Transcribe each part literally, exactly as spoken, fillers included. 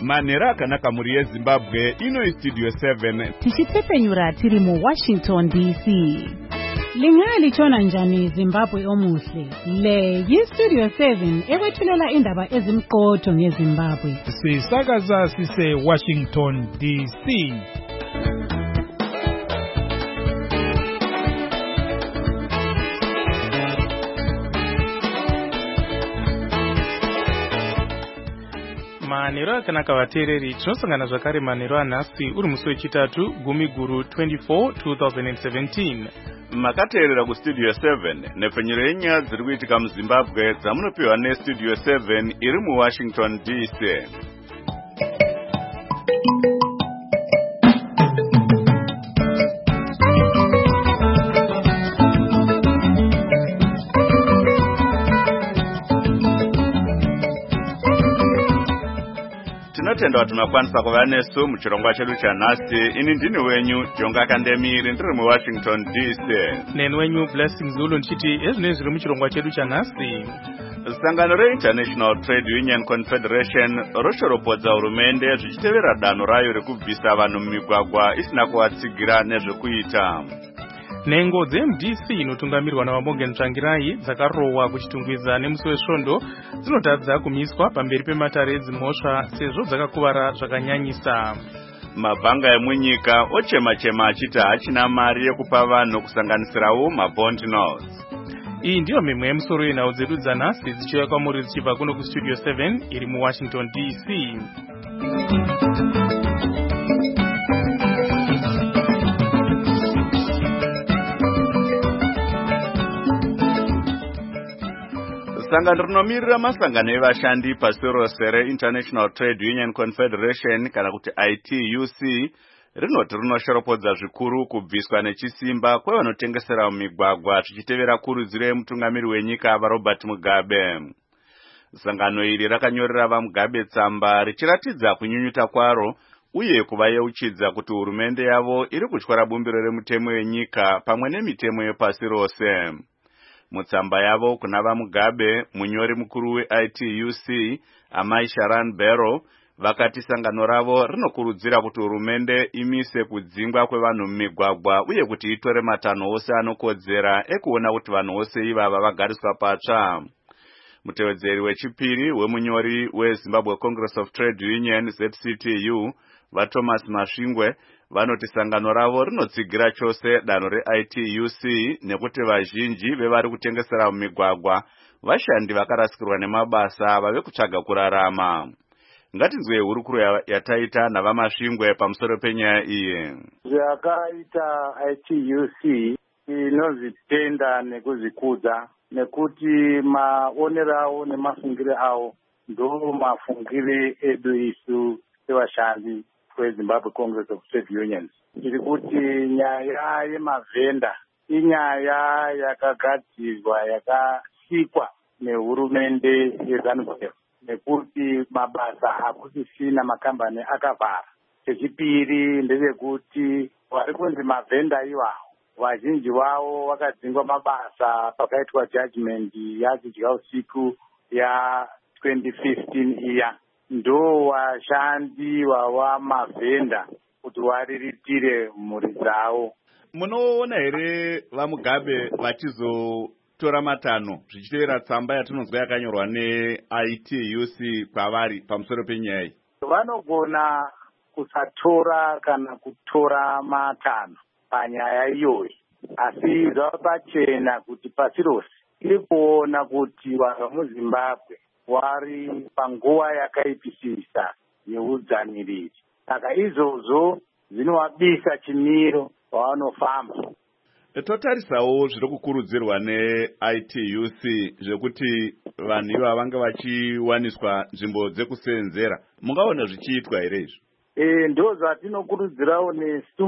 manhero akanaka muri yeZimbabwe. Ino iStudio seven tichitepenyura tiri mu Washington D C. Lingalitshona njani Zimbabwe omuhle? Le yiStudio seven ekwethulela indaba ezimqotho ngeZimbabwe. Sisakaza sise Washington D C. Manhero akanaka vateereri, tinosangana zvakare manhero anhasi uri musi wechitatu gumi guru twenty-four twenty seventeen. makateerera kuStudio seven nepfenyuro yenyaya dziri kuitika muZimbabwe dzamunopiwa neStudio seven iri muWashington D C. Tinotenda kuti makwanisa kuva nesu muchirongwa chedu chanhasi. Ini ndini wenyu Jonga Kandemiri ndiri muWashington D C. Neni wenyu Blessing Zulu ndichiti ezvinenge zviri muchirongwa chedu chanhasi. Sangano reInternational Trade Union Confederation roshoropodza hurumende zvichitevera danho rayo rekubvisa vanhu mumigwagwa isina kuvatsigira nezvekuita. Nhengo dzeM D C inotungamirwa naVamorgan Tsvangirai dzakarohwa kuchitungwiza nemusi wesvondo dzinotadza kumiswa pamberi pematare edzimhosva sezvo dzakakuvara zvakanyanyisa. Mabhanga emunyika ochema-chema achiti hachina mari yekupa vanhu kusanganisirawo mabond notes. Iyi ndiyo mimwe yemusoro yenhau dzedu dzanhasi dzichiuya kwamuri dzichibva kuno kuStudio seven iri muWashington D C. Sangano rinomirira masangano evashandi pasi rose reInternational Trade Union Confederation kana kuti I T U C rinoti rinoshoropodza zvikuru kubviswa nechisimba kwevanotengesera mumigwagwa zvichitevera kurudziro yemutungamiri wenyika vaRobert Mugabe. Sangano iri rakanyorera vaMugabe tsamba richiratidza kunyunyuta kwaro uye kuvayeuchidza kuti hurumende yavo iri kutyara bumbiro remutemo wenyika pamwe nemitemo yepasi rose. Mutsamba yavo kuna vaMugabe, munyori mukuru weI T U C Amai Sharan Bero vakati sangano ravo rinokurudzira kuti hurumende imise kudzingwa kwevanhu mumigwagwa uye kuti itore matanho ose anokodzera ekuona kuti vanhu vose ivava vagariswa patsva. Mutevedzeri wechipiri wemunyori weZimbabwe Congress of Trade Union Z C T U vaThomas Mashingwe vanoti sangano ravo rinotsigira chose danho reI T U C nekuti vazhinji vevari kutengesera mumigwagwa vashandi vakarasikirwa nemabasa vave kutsvaga kurarama. Ngatinzwe hurukuro yataita navaMashingwe pamusoro penyaya iyi. Zvakaita I T U C inozvitenda nekuzvikudza nekuti maonero avo nemafungiro avo ndo mafungiro edu isu sevashandi kweZimbabwe Congress of Trade Unions. Iri kuti nyaya yemavhenda inyaya yakagadzirwa yakasikwa nehurumende yeZANU-P F nekuti mabasa hakusisina makambani akavhara. Chechipiri ndechekuti vari kunzi mavhenda iwawo vazhinji vavo vakadzingwa mabasa pakaitwa judgment yakudya usiku ya twenty fifteen iya. Ndo vashandi vava mavhenda kuti variritire mhuri dzavo. Munoona here vaMugabe vachizotora matanho zvichitevera tsamba yatinonzwa yakanyorwa neI T U C kwavari pamusoro penyaya iyi? Vanogona kusatora kana kutora matanho panyaya iyoyi, asi zvava pachena kuti pasi rose iri kuona kuti vanhu muZimbabwe wari panguva yakaipisisa yeudzaniriri. Saka izvozvo zvinovabisa chimiro pavanofamba. Totarisawo zviri kukurudzirwa neI T U C zvekuti vanhu iva vanga vachiwaniswa nzvimbo dzekusenzera. Mungaona zvichiitwa here izvo? E, ndo zvatinokurudzirawo nesu,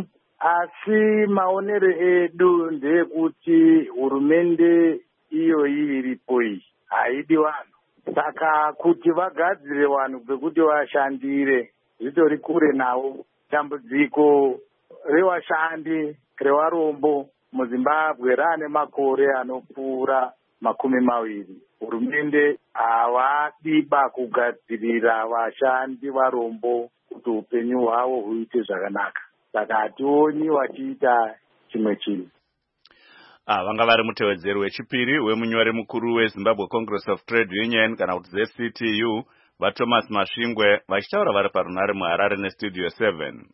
asi maonero edu ndeyekuti hurumende iyoyi iripo iyi haidi vanhu. Saka kuti vagadzire vanhu kwekuti vashandire zvitori kure navo. Dambudziko revashandi revarombo muZimbabwe rane makore anopfuura makumi maviri. hurumende havadiba kugadzirira vashandi varombo kuti upenyu hwavo huite zvakanaka. Saka hationi wachiita chimwe chinhu. Ah, vanga vari mutevedzeri wechipiri wemunyori mukuru weZimbabwe Congress of Trade Union kana kuti Z C T U vaThomas Mashingwe vachitaura vari parunare muHarare neStudio seven.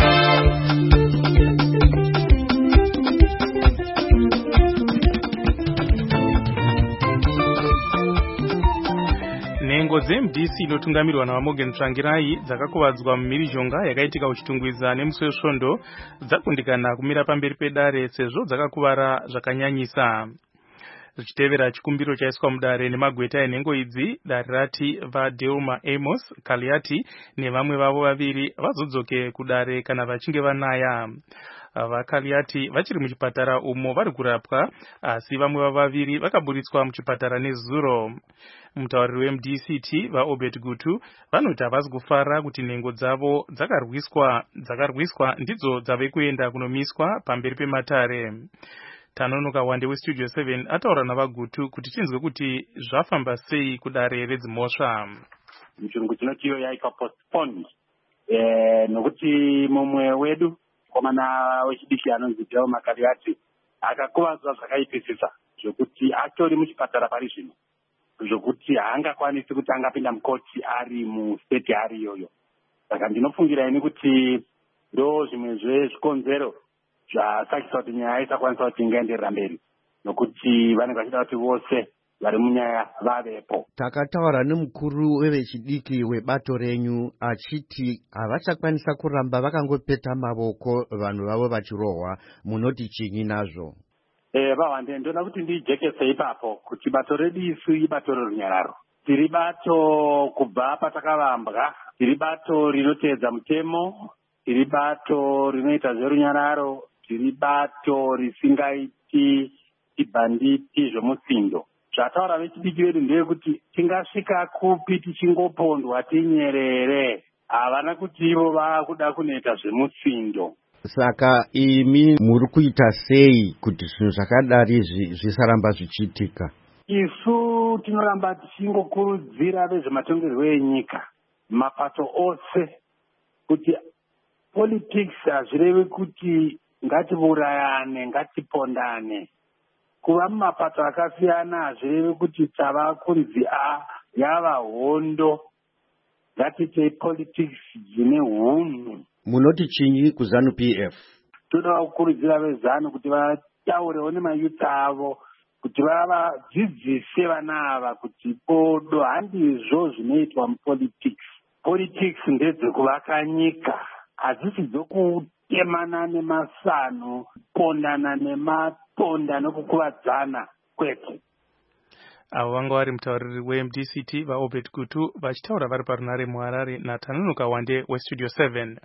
Nhengo dzeM D C inotungamirwa naMorgan Tsvangirai dzakakuvadzwa mumhirizhonga yakaitika uchitungwiza nemusi wesvondo dzakundikana kumira pamberi pedare sezvo dzakakuvara zvakanyanyisa. Zvichitevera chikumbiro chaiswa mudare nemagweta enhengo idzi, dare rati vaDelma Amos Kaliati nevamwe vavo vaviri vazodzoke kudare kana vachinge vanaya. VaKaliati vachiri muchipatara umo vari kurapwa, asi vamwe vavo vaviri vakaburitswa muchipatara nezuro. Mutauriri weM D C T vaObed Gutu vanoti havasi kufara kuti nhengo dzavo dzakarwiswa dzakarwiswa ndidzo dzave kuenda kunomiswa pamberi pematare. Tanonoka Wande weStudio seven ataura navaGutu kuti tinzwe kuti zvafamba sei kudare redzimhosva. Muchirungu chinoti iyo yaitwa postponed eh nokuti mumwe wedu komana wechidiki anonzi Delma Kaliati akakuvadzwa zvakaipisisa zvokuti atori muchipatara pari zvino, zvokuti haangakwanisi kuti angapinda mukoti ari mustate ari iyoyo. Saka ndinofungira ini kuti ndo zvimwe zvezvikonzero zvasakisa kuti nyaya isakwanisa kuti ingaenderera mberi, nokuti vanenge vachida kuti vose vari munyaya vavepo. Takataura nemukuru wevechidiki webato renyu achiti havachakwanisa kuramba vakangopeta mavoko vanhu vavo vachirohwa. Munoti chinyi nazvo? Eh vawande ndona kuti ndijekese ipapo kuti bato redu isu ibato rerunyararo. Tiri bato kubva patakavambwa, tiri bato rinoteedza mutemo, tiri bato rinoita zverunyararo, tiri bato risingaiti ibhanditi zvomutsindo. Zvataura vechidiki vedu ndeyekuti tingasvika kupi tichingopondwa tinyerere, havana kuti ivo vakuda kunoita zvemutsindo. Saka imi muri kuita sei kuti zvinhu zvakadari zvisaramba zvichiitika? Isu tinoramba tichingokurudzira vezvematongerwo enyika, mapato ose, kuti politics hazvirevi kuti ngatiurayane, ngatipondane. Kuva mumapato akasiyana hazvirevi kuti tava kunzi a yava hondo, ngatitei politics dzine hunhu. Munoti chinyi kuZANU P F? Toda kukurudzira vezANU kuti vataurewo nemayuth avo kuti vavadzidzise vana ava kuti bodo handizvo zvinoitwa mupolitics. Politics ndedzekuvaka nyika, hadzisi dzokutemana nemasano, pondana nemaponda nokukuvadzana kwete. Avo vanga vari mutauriri weM D C T vaObed Gutu vachitaura vari parunare muHarare naTanonoka Wande weStudio seven.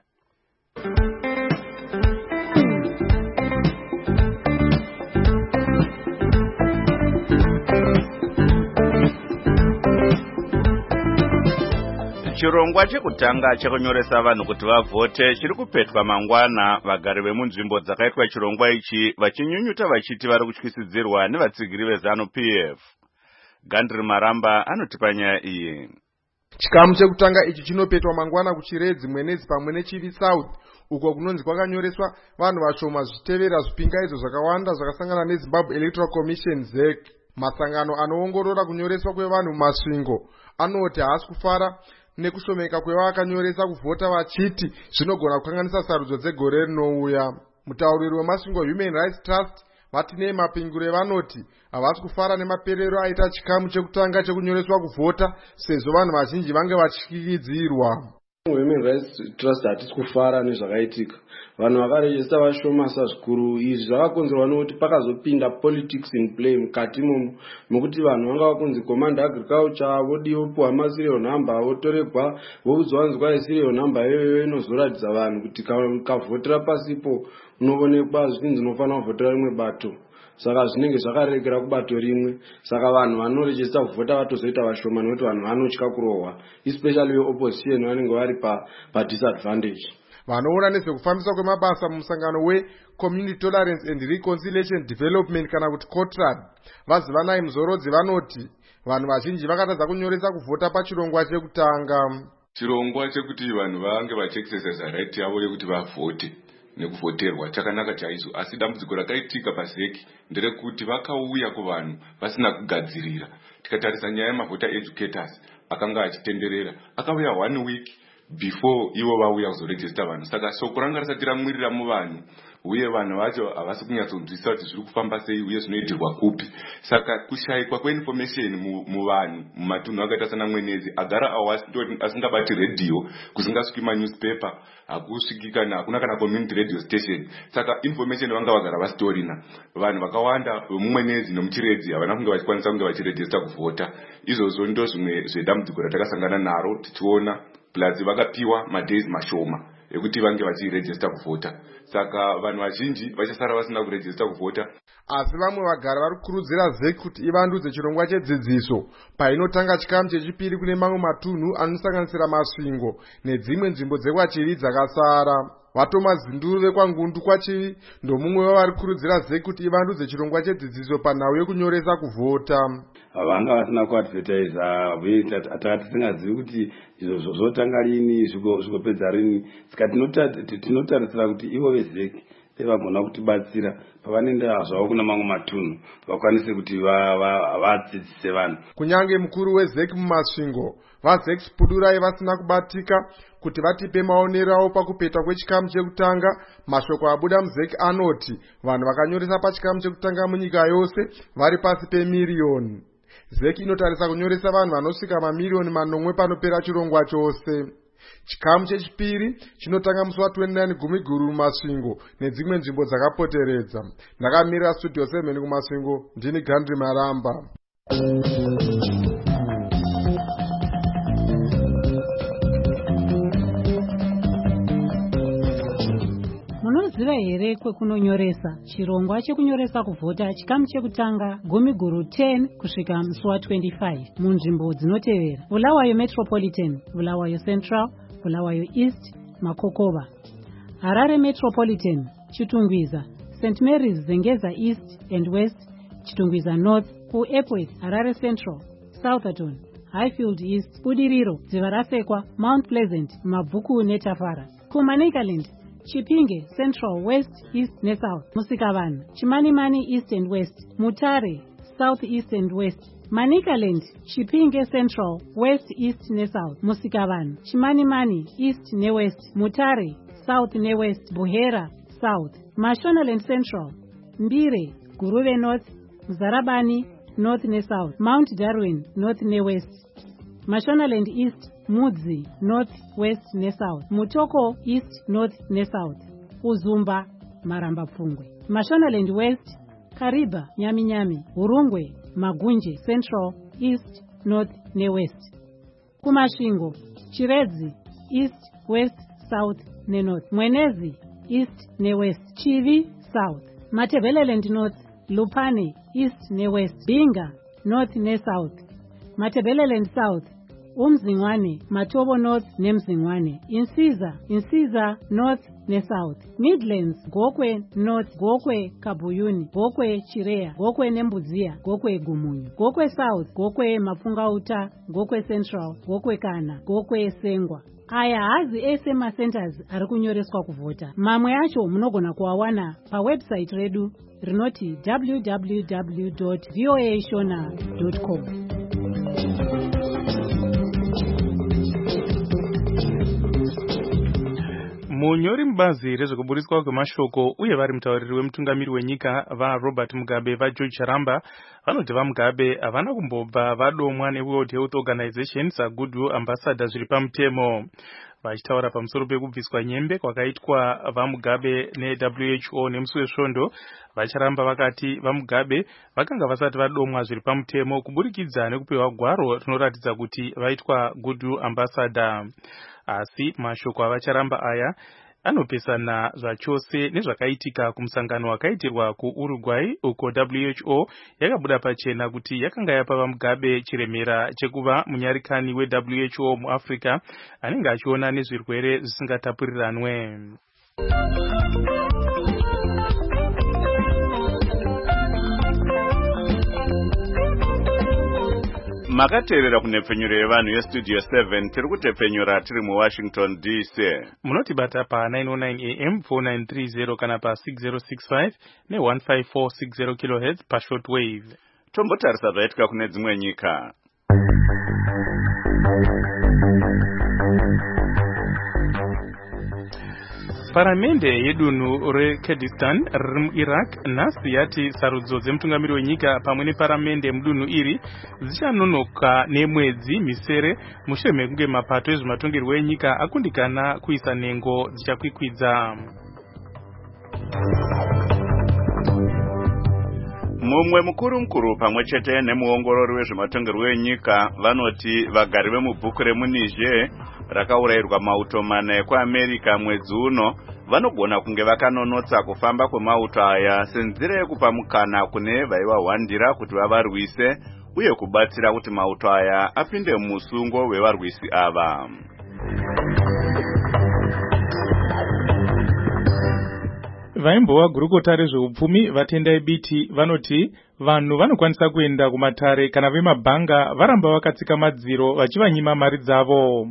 Chirongwa chekutanga chekunyoresa vanhu kuti vavhote chiri kupetwa mangwana. Vagari vemunzvimbo dzakaitwa chirongwa ichi vachinyunyuta vachiti vari kutyisidzirwa nevatsigiri veZANU P F. Gandri Maramba anotipa nyaya iyi. Chikamu chekutanga ichi chinopetwa mangwana kuChiredzi, Mwenezi pamwe neChivi South, uko kunonzi kwakanyoreswa vanhu vashoma zvichitevera zvipingaidzo zvakawanda zvakasangana neZimbabwe Electoral Commission Z E C. Masangano anoongorora kunyoreswa kwevanhu mumasvingo anoti haasi kufara nekushomeka kwevaakanyoresa kuvhota, vachiti zvinogona kukanganisa sarudzo dzegore rinouya. Mutauriri wemasvingo Human Rights Trust Martine Mapingure vanoti havasi kufara nemaperero aita chikamu chekutanga chekunyoreswa kuvhota sezvo vanhu vazhinji vange vachityikidzirwa. Human Rights Trust hatisi kufara nezvakaitika. Vanhu vakarejesta vashoma sazvikuru. Izvi zvakakonzerwa nokuti pakazopinda politics in play mukati imomo, mokuti vanhu vanga vakunzi command agriculture vodi vopuwa maserial number, votoregwa voudzwa vanzi kwai serial number iyoyo inozoratidza vanhu kuti kavhotera pasipo unoonekwa zvinzi unofanira kuvhotera rimwe bato. Saka zvinenge zvakaregera kubato rimwe. Saka vanhu vanorejesta kuvhota vatozoita vashoma nokuti vanhu vanotya kurohwa, especially opposition vanenge vari pa, pa disadvantage. vanoona nezvekufambiswa kwemabasa mumusangano weCommunity Tolerance and Reconciliation Development kana kuti COTRAD vazivanai muzorodzi vanoti vanhu vazhinji vakatadza kunyoresa kuvhota pachirongwa chekutanga. Chirongwa chekuti vanhu vange vachiexercise right yavo yekuti vavhote nekuvhoterwa chakanaka chaizvo, asi dambudziko rakaitika paZeki nderekuti vakauya kuvanhu vasina kugadzirira. Tikatarisa nyaya yemavhota educators akanga achitenderera akauya one week before ivo vauya kuzoregister vanhu, saka shoko ranga risati ramwirira muvanhu uye vanhu vacho havasi kunyatsonzwisisa kuti zviri kufamba sei uye zvinoitirwa kupi. Saka kushayikwa kweinformation muvanhu mumatunhu akaita sana Mwenezi agara asingabati radio, kusingasviki manewspaper, hakusviki kana hakuna kana community radio station. Saka information vanga vagara vasitorina. Vanhu vakawanda muMwenezi nomuChiredzi havana kunge vachikwanisa kunge vachiregister kuvhota. Izvozvo ndo zvimwe zvedambudziko ratakasangana naro tichiona plus vakapiwa madays mashoma ekuti vange vachiregister kuvhota. Saka vanhu vazhinji vachasara vasina kuregister kuvhota. Asi vamwe vagara vari kukurudzira Zeki kuti ivandudze chirongwa chedzidziso painotanga chikamu chechipiri kune mamwe matunhu anosanganisira Masvingo nedzimwe nzvimbo dzekwaChivi dzakasara. Vatomas Zinduru vekwaNgundu kwaChivi ndomumwe wavari kukurudzira Zeki kuti ivandudze chirongwa chedzidziso panhau yekunyoresa kuvhota. Vanga vasina kuadvertisa uye takati tisingazivi kuti izvo zvotanga rini zvikopedza rini. Saka tinotarisira kuti ivo veZeki vagona kutibatsira pavanoenda zvavo kuna mamwe matunhu vakwanise kuti vadzidzise vanhu. Kunyange mukuru weZeki muMasvingo vaZeki Spudurai vasina kubatika kuti vatipe maonero avo pakupeta kwechikamu chekutanga, mashoko abuda muZeki anoti vanhu vakanyoresa pachikamu chekutanga munyika yose vari pasi pemiriyoni. Zeki inotarisa kunyoresa vanhu vanosvika mamiriyoni manomwe panopera chirongwa chose. Chikamu chechipiri chinotanga musi wa29 Gumiguru muMasvingo nedzimwe nzvimbo dzakapoteredza. Ndakamirira Studio seven kuMasvingo, ndini Gandhi Maramba. Munoziva here kwekunonyoresa chirongwa chekunyoresa kuvhota chikamu chekutanga Gumiguru ten kusvika musi wa25 munzvimbo dzinotevera: Bulawayo Metropolitan, Bulawayo Central, Bulawayo East, Makokova; Harare Metropolitan, Chitungwiza, Saint Mary's Zengeza East and West, Chitungwiza North; kuEpworth, Harare Central, Southerton, Highfield East, Budiriro, Dzivarasekwa, Mount Pleasant, Mabvuku neTafara; kuManicaland, Chipinge Central, West, East neSouth, Musikavanhu, Chimanimani East and West, Mutare South, East and West; Manicaland, Chipinge Central, West, East neSouth, Musikavanhu, Chimanimani East neWest, Mutare South neWest, Buhera South; Mashonaland Central, Mbire, Guruve North, Mzarabani North neSouth, Mount Darwin North neWest; Mashonaland East, Mudzi North, West neSouth, Mutoko East, North neSouth, Uzumba, Maramba Pfungwe; Mashonaland West, Kariba, Nyami Nyami, Urungwe, Magunje Central, East, North neWest; kuMasvingo, Chiredzi East, West, South neNorth, Mwenezi East neWest, Chivi South, Matebeleland North, Lupane East neWest, Binga North neSouth, Matebeleland South, uMzingwane, Matobo North neMzingwane, Insiza, Insiza North neSouth, Midlands, Gokwe North, Gokwe Kabuyuni, Gokwe Chirea, Gokwe Nembudzia, Gokwe Gumunyu, Gokwe South, Gokwe Mapungauta, Gokwe Central, Gokwe Kana, Gokwe Sengwa. Aya hazi ese macenters ari kunyoreswa kuvhota. Mamwe acho munogona kuawana pawebsite redu rinoti w w w dot voa shona dot com. Munyori mubazi rezvekuburiswa kwemashoko uye vari mutauriri wemutungamiri wenyika vaRobert Mugabe vaGeorge Charamba vanoti vaMugabe havana kumbobva vadomwa neWorld Health Organization sagoodwill ambassador zviri pamutemo. Vachitaura pamusoro pekubviswa nyembe kwakaitwa vaMugabe neW H O nemusi wesvondo, vaCharamba vakati vaMugabe vakanga vasati vadomwa zviri pamutemo kuburikidza nekupiwa gwaro rinoratidza kuti vaitwa goodwill ambassador. Asi mashoko avaCharamba aya anopesana zvachose nezvakaitika kumusangano wakaitirwa kuUruguay uko W H O yakabuda pachena kuti yakanga yapa Mugabe chiremera chekuva munyarikani we W H O muAfrica anenge achiona nezvirwere zvisingatapuriranwe. Makateerera kunepfenyuro yevanhu yestudio seven tiri kutepfenyura tiri muWashington D C. Munotibata pa nine oh nine A M four nine three zero kana pa six zero six five ne one five four six zero kilohertz pa shortwave. Tombotarisa zvaitika kune dzimwe nyika. Paramende yedunhu reKurdistan riri muIraq nhasi yati sarudzo dzemutungamiri wenyika pamwe neparamende mudunhu iri dzichanonoka nemwedzi misere mushure mekunge mapato ezvematongerwo enyika akundikana kuisa nhengo dzichakwikwidza. Mumwe mukuru mukuru pamwe chete nemuongorori wezvematongerwo enyika vanoti vagari vemubhuku remuNiger rakaurayirwa mauto mana ekuAmerica mwedzi uno vanogona kunge vakanonotsa kufamba kwemauto aya senzira yekupa mukana kune vaivahwandira kuti vavarwise uye kubatsira kuti mauto aya apinde mumusungo wevarwisi ava. Vaimbova gurukota rezveupfumi vatendai biti vanoti vanhu vanokwanisa kuenda kumatare kana vemabhanga varamba vakatsika madziro vachivanyima mari dzavo.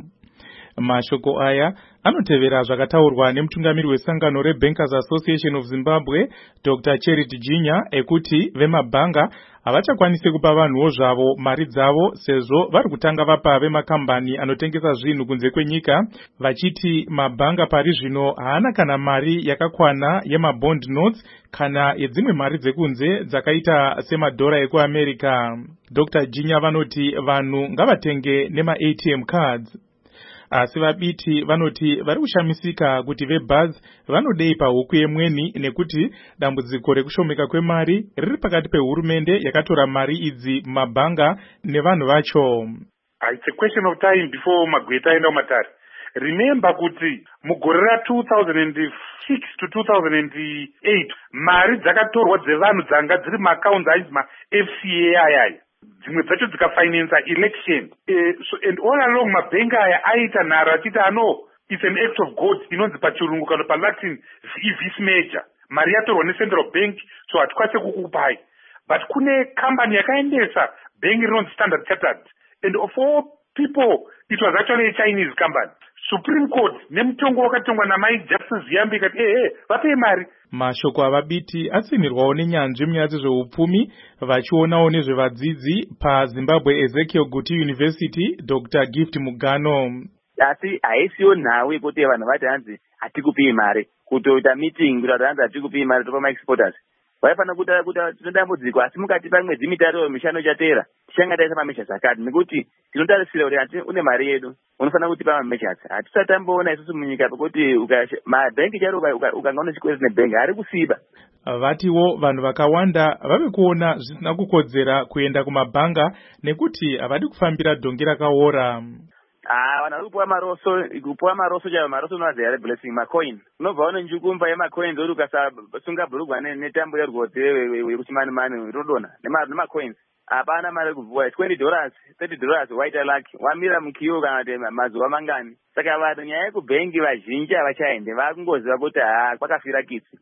Mashoko aya anotevera zvakataurwa nemutungamiri wesangano reBankers Association of Zimbabwe Doctor Charity Jinya ekuti vemabhanga havachakwanisi kupa vanhuwo zvavo mari dzavo sezvo vari kutanga vapa vemakambani anotengesa zvinhu kunze kwenyika vachiti mabhanga pari zvino haana kana mari yakakwana yemabond notes kana yedzimwe mari dzekunze dzakaita semadhora ekuAmerica. Doctor Jinya vanoti vanhu ngavatenge nema-A T M cards. Asi vabiti vanoti vari kushamisika kuti veBuzz vanodei pahuku yemweni nekuti dambudziko rekushomeka kwemari riri pakati pehurumende yakatora mari idzi mumabhanga nevanhu vacho. It's a question of time before magweta aenda kumatare. Remember kuti mugore ra two thousand six to two thousand eight mari dzakatorwa dzevanhu dzanga dziri maaccounts aizi ma-F C A ayaya dzimwe dzacho dzikafinansa election uh, so, and all along mabhengi aya aita nharo achiti ano it's an act of God inonzi pachirungu kana palatin vis major mari yatorwa necentral bank so hatikwanise kukupai but kune company yakaendesa bhengi rinonzi Standard Chartered and of all people it was actually a Chinese company. Supreme Court nemutongo wakatongwa namai Justice Yambi kati eh eh vapei mari. Mashoko avabiti atsinirwawo nenyanzvi munyaya dzezveupfumi vachionawo nezvevadzidzi paZimbabwe Ezekiel Guti University Doctor Gift Mugano. Asi haisiyo nhau yekuti vanhu vati hanzi hatikupei mari kutoita meeting kuti hanzi hatikupei mari topa maexporters vaifana kuta kuti tinodambudziko asi mukati pamwedzi mitatu mishanu ichateera tichanga taisa mameshas akati nekuti tinotarisira kuti hati une mari yedu unofana kutipa mameshas hatisatamboona isusu munyika pekuti mabhengi charo ukanga une chikwezi nebhengi hari kusiba. Vatiwo vanhu vakawanda vave kuona zvisina kukodzera kuenda kumabhanga nekuti havadi kufambira dhongi rakaora. Ah, vanhu vari kupuwa maroso kupuwa maroso chaivo maroso unowadza yare blessing macoin unobva une njukumba yemacoins uri ukasasunga bhurugwa netambo yerwodzi yekuchimanimani rinodonha nemacoins hapana mari kubvuwa twenty dollars thirty dollars waita lucky wamira mukiyo kana kuti mazuva mangani saka vanhu nyaya yekubhengi vazhinji havachaende vakungoziva kuti haa kwakafira kitsi.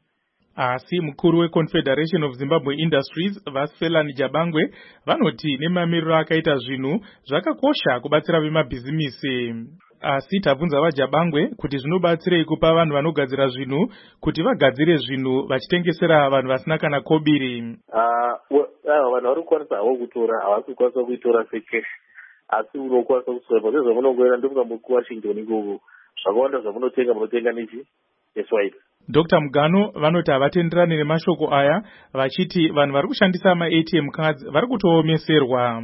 Asi mukuru weConfederation of Zimbabwe Industries Vasfelani Jabangwe vanoti nemamiriro akaita zvinhu zvakakosha kubatsira vemabhizimisi. Asi tabvunza vaJabangwe kuti zvinobatsirei kupa vanhu vanogadzira zvinhu kuti vagadzire zvinhu vachitengesera vanhu vasina kana kobiri. Ah, vanhu vari kukwanisa havo kutora havasi kukwanisa kuitora secash asi unokwanisa kuswaipa zvezvo munongoenda ndomuka kuWashington ikoko zvakawanda zvamunotenga munotenga nechi neswipe. Doctor Mugano vanoti havatenderani nemashoko aya vachiti vanhu vari kushandisa ma-A T M cards vari kutoomeserwa.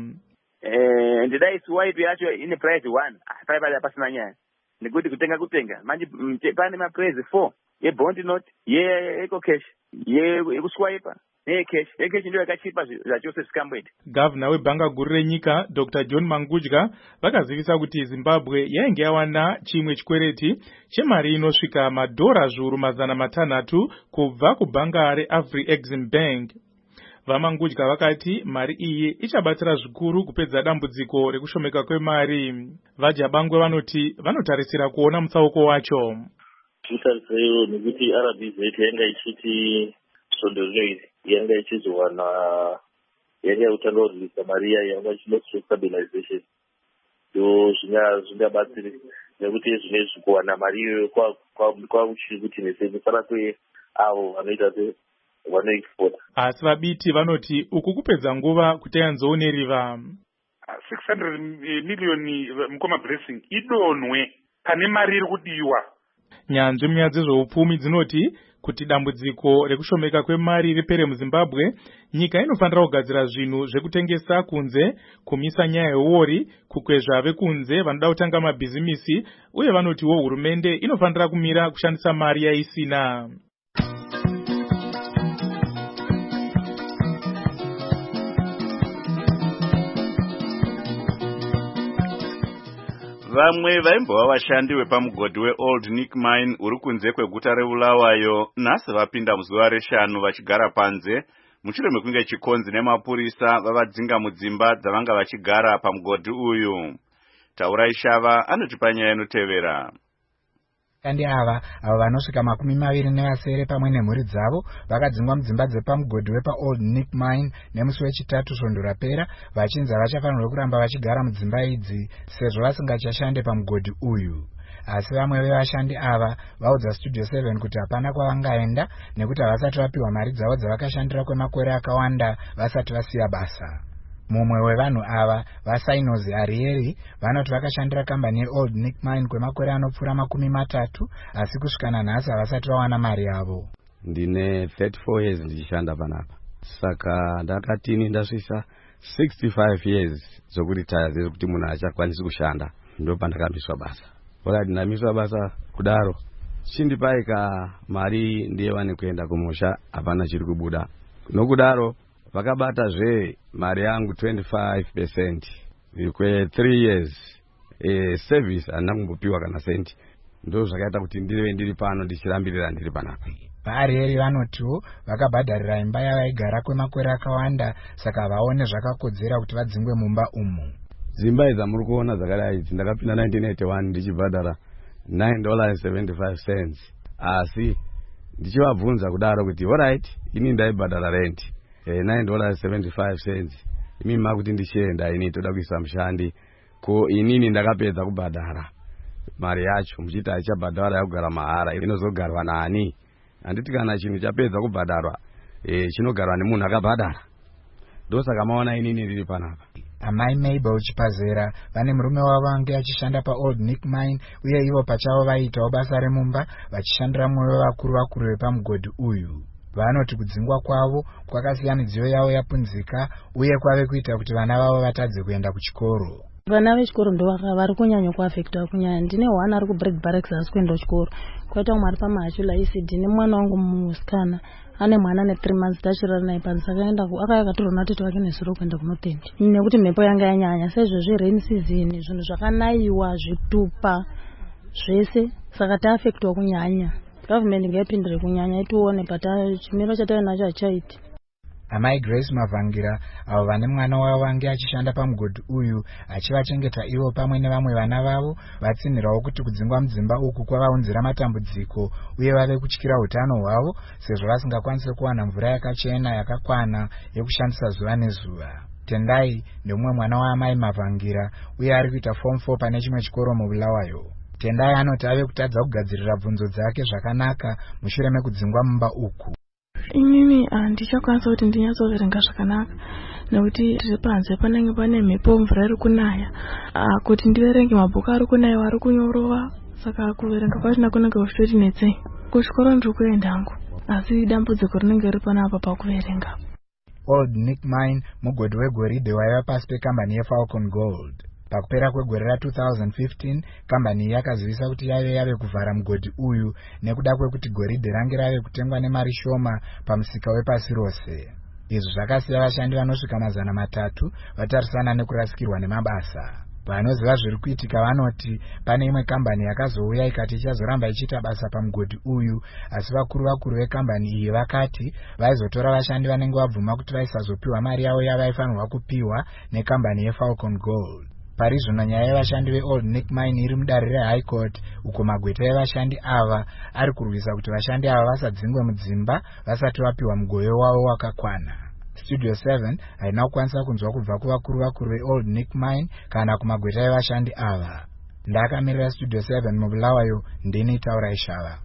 Eh, ndidai swipe yacho ine price one paipa pasina nyaya nekuti kutenga kutenga manje pane maprice four yebond note yeeco cash yekuswipe neyekeshi yekeshi ndiyo yakachipa zvachose zvikamboita. Gavana webhanga guru renyika Dr John Mangudya vakazivisa kuti Zimbabwe yainge yawana chimwe chikwereti chemari inosvika madhora zviuru mazana matanhatu kubva kubhanga reAfri-Exim Bank. Vamangudya vakati mari iyi ichabatsira zvikuru kupedza dambudziko rekushomeka kwemari. Vajabangwe vanoti vanotarisira kuona mutsauko wacho. Titarisiro nekuti R B Z yanga ichiti svondo rino iri yanga ichizowana yanga yautanga kurwisa mari iya yanga ichinoti stabilization. So zvingabatsira nekuti zvinezvi kuwana mari iyoyo kwakuchiri kuti nesefana kweavo vanoita vanoexporta. Asi vabiti vanoti uku kupedza nguva kuti yanzooneriva. six hundred miliyoni mukoma blessing idonwe pane mari iri kudiwa. Nyanzvi munyaya dzezveupfumi dzinoti kuti dambudziko rekushomeka kwemari ripere muZimbabwe, nyika inofanira kugadzira zvinhu zvekutengesa kunze, kumisa nyaya yehuori, kukwezva vekunze vanoda kutanga mabhizimisi, uye vanotiwo hurumende inofanira kumira kushandisa mari yaisina. Vamwe vaimbova vashandi vepamugodhi weOld Nick Mine uri kunze kweguta reBulawayo nhasi vapinda muzuva reshanu vachigara panze mushure mekunge chikonzi nemapurisa vavadzinga mudzimba dzavanga vachigara pamugodhi uyu. Taurai Shava anotipa nyaya inotevera. Vashandi ava avo vanosvika makumi maviri nevasere pamwe nemhuri dzavo vakadzingwa mudzimba dzepamugodhi wepaOld Nick Mine nemusi wechitatu svondo rapera vachinzi havachafanirwa kuramba vachigara mudzimba idzi sezvo vasingachashande pamugodhi uyu. Asi vamwe vevashandi ava vaudza Studio seven kuti hapana kwavangaenda nekuti havasati vapiwa mari dzavo dzavakashandira kwemakore akawanda vasati vasiya basa. Mumwe wevanhu ava vaSainozi Arieri vanoti vakashandira kambani yeOld Nick Mine kwemakore anopfuura makumi matatu asi kusvika nanhasi havasati vawana mari yavo. Ndine thirty-four years ndichishanda panapa, saka ndakatini ndasvisa sixty-five years zokuritaya zekuti munhu achakwanisi kushanda, ndo pandakamiswa basa. Olati ndamiswa basa kudaro chindipaika mari ndiyevane kuenda kumusha, hapana chiri kubuda. Nokudaro vakabata zve mari yangu twenty-five percent kwe three years e, service handina kumbopiwa kana senti. Ndo zvakaita kuti ndive ndiri pano ndichirambirira ndiri panapa. Vaarieri vanotiwo vakabhadharira imba yavaigara kwemakore akawanda saka vaone zvakakodzera kuti vadzingwe mumba umu. Dzimba idzi muri kuona dzakadai idzi ndakapinda nineteen eighty-one ndichibhadhara nine dollars and seventy-five cents asi ndichivabvunza kudaro kuti alright ini ndaibhadhara rent eh, nine dollars and seventy-five cents imi makuti ndichienda ini toda kuisa mushandi ko inini ndakapedza kubhadhara mari yacho muchiti achabhadhara yakugara mahara inozogarwa nani? Handiti kana chinhu chapedza kubhadharwa eh, chinogarwa nemunhu akabhadhara. Ndosaka maona inini ndiri panapa. Amai Mabel Chipazera vane murume wavo ange achishanda paOld Nick Mine uye ivo pachavo vaitawo basa remumba vachishandira mumwe wevakuru vakuru vepamugodhi uyu. Vanoti kudzingwa kwavo kwakasiya midziyo yavo yapunzika uye kwave kuita kuti vana vavo vatadze kuenda kuchikoro. Vana vechikoro ndo vari kunyanya kuafektiwa kunyanya. Ndine one ari kubreak barracks asi kuenda kuchikoro. Kwaita umwe ari pamahachula E C D nemwana wangu musikana ane mwana ane three months tachirara naye panza akaenda akaya akatorwa natete wake nezuro kuenda kunotendi nekuti mhepo yanga yanyanya saizvozvi rain season zvinhu zvakanaiwa zvitupa zvese saka taafektiwa kunyanya. Government ngaipindire kunyanya itione pata chimiro chatainacho hachaiti. Amai Grace Mavangira avo vane mwana wavo vange achishanda pamugodhi uyu achivachengeta ivo pamwe nevamwe vana vavo vatsinhirawo kuti kudzingwa mudzimba uku kwavaunzira matambudziko uye vave kutyira utano hwavo sezvo vasingakwanisi kuwana mvura yakachena yakakwana yekushandisa zuva nezuva. Tendai ndomumwe mwana waamai Mavangira uye ari kuita form four pane chimwe chikoro muBulawayo. Tendai anoti ave kutadza kugadzirira bvunzo dzake zvakanaka mushure mekudzingwa mumba uku. Inini ndichakwanisa kuti ndinyatsoverenga zvakanaka nekuti tiri panze panenge pane mhepo mvura iri kunaya kuti ndiverenge mabhuku ari kunaya ari kunyorova saka kuverenga kwachona kunenge kuchitinetsei. Kuchikoro ndiri kuendangu asi dambudziko rinenge riri panapa pakuverenga. Old Nick Mine mugodhi wegoridhe waiva pasi pekambani yeFalcon Gold. Pakupera kwegore ra two thousand fifteen, kambani iyi yakazivisa kuti yave yave kuvhara mugodhi uyu nekuda kwekuti goridhe range rave kutengwa nemari shoma pamusika wepasi rose. Izvi zvakasiya vashandi vanosvika mazana matatu vatarisana nekurasikirwa nemabasa. Vanoziva zviri kuitika vanoti pane imwe kambani yakazouya ikati ichazoramba ichiita basa pamugodhi uyu, asi vakuru vakuru vekambani iyi vakati vaizotora vashandi vanenge vabvuma kuti vaisazopiwa mari yavo yavaifanirwa kupiwa nekambani yeFalcon Gold. Parizvino nyaya yevashandi veOld Nick Mine iri mudare reHigh Court, uko magweta evashandi ava ari kurwisa kuti vashandi ava vasadzingwe mudzimba vasati vapiwa mugoyo wavo wakakwana. Studio seven haina kukwanisa kunzwa kubva kuvakuru vakuru veOld Nick Mine kana kumagweta evashandi ava. Ndakamirira Studio seven mubulawayo, ndini Taura Ishava.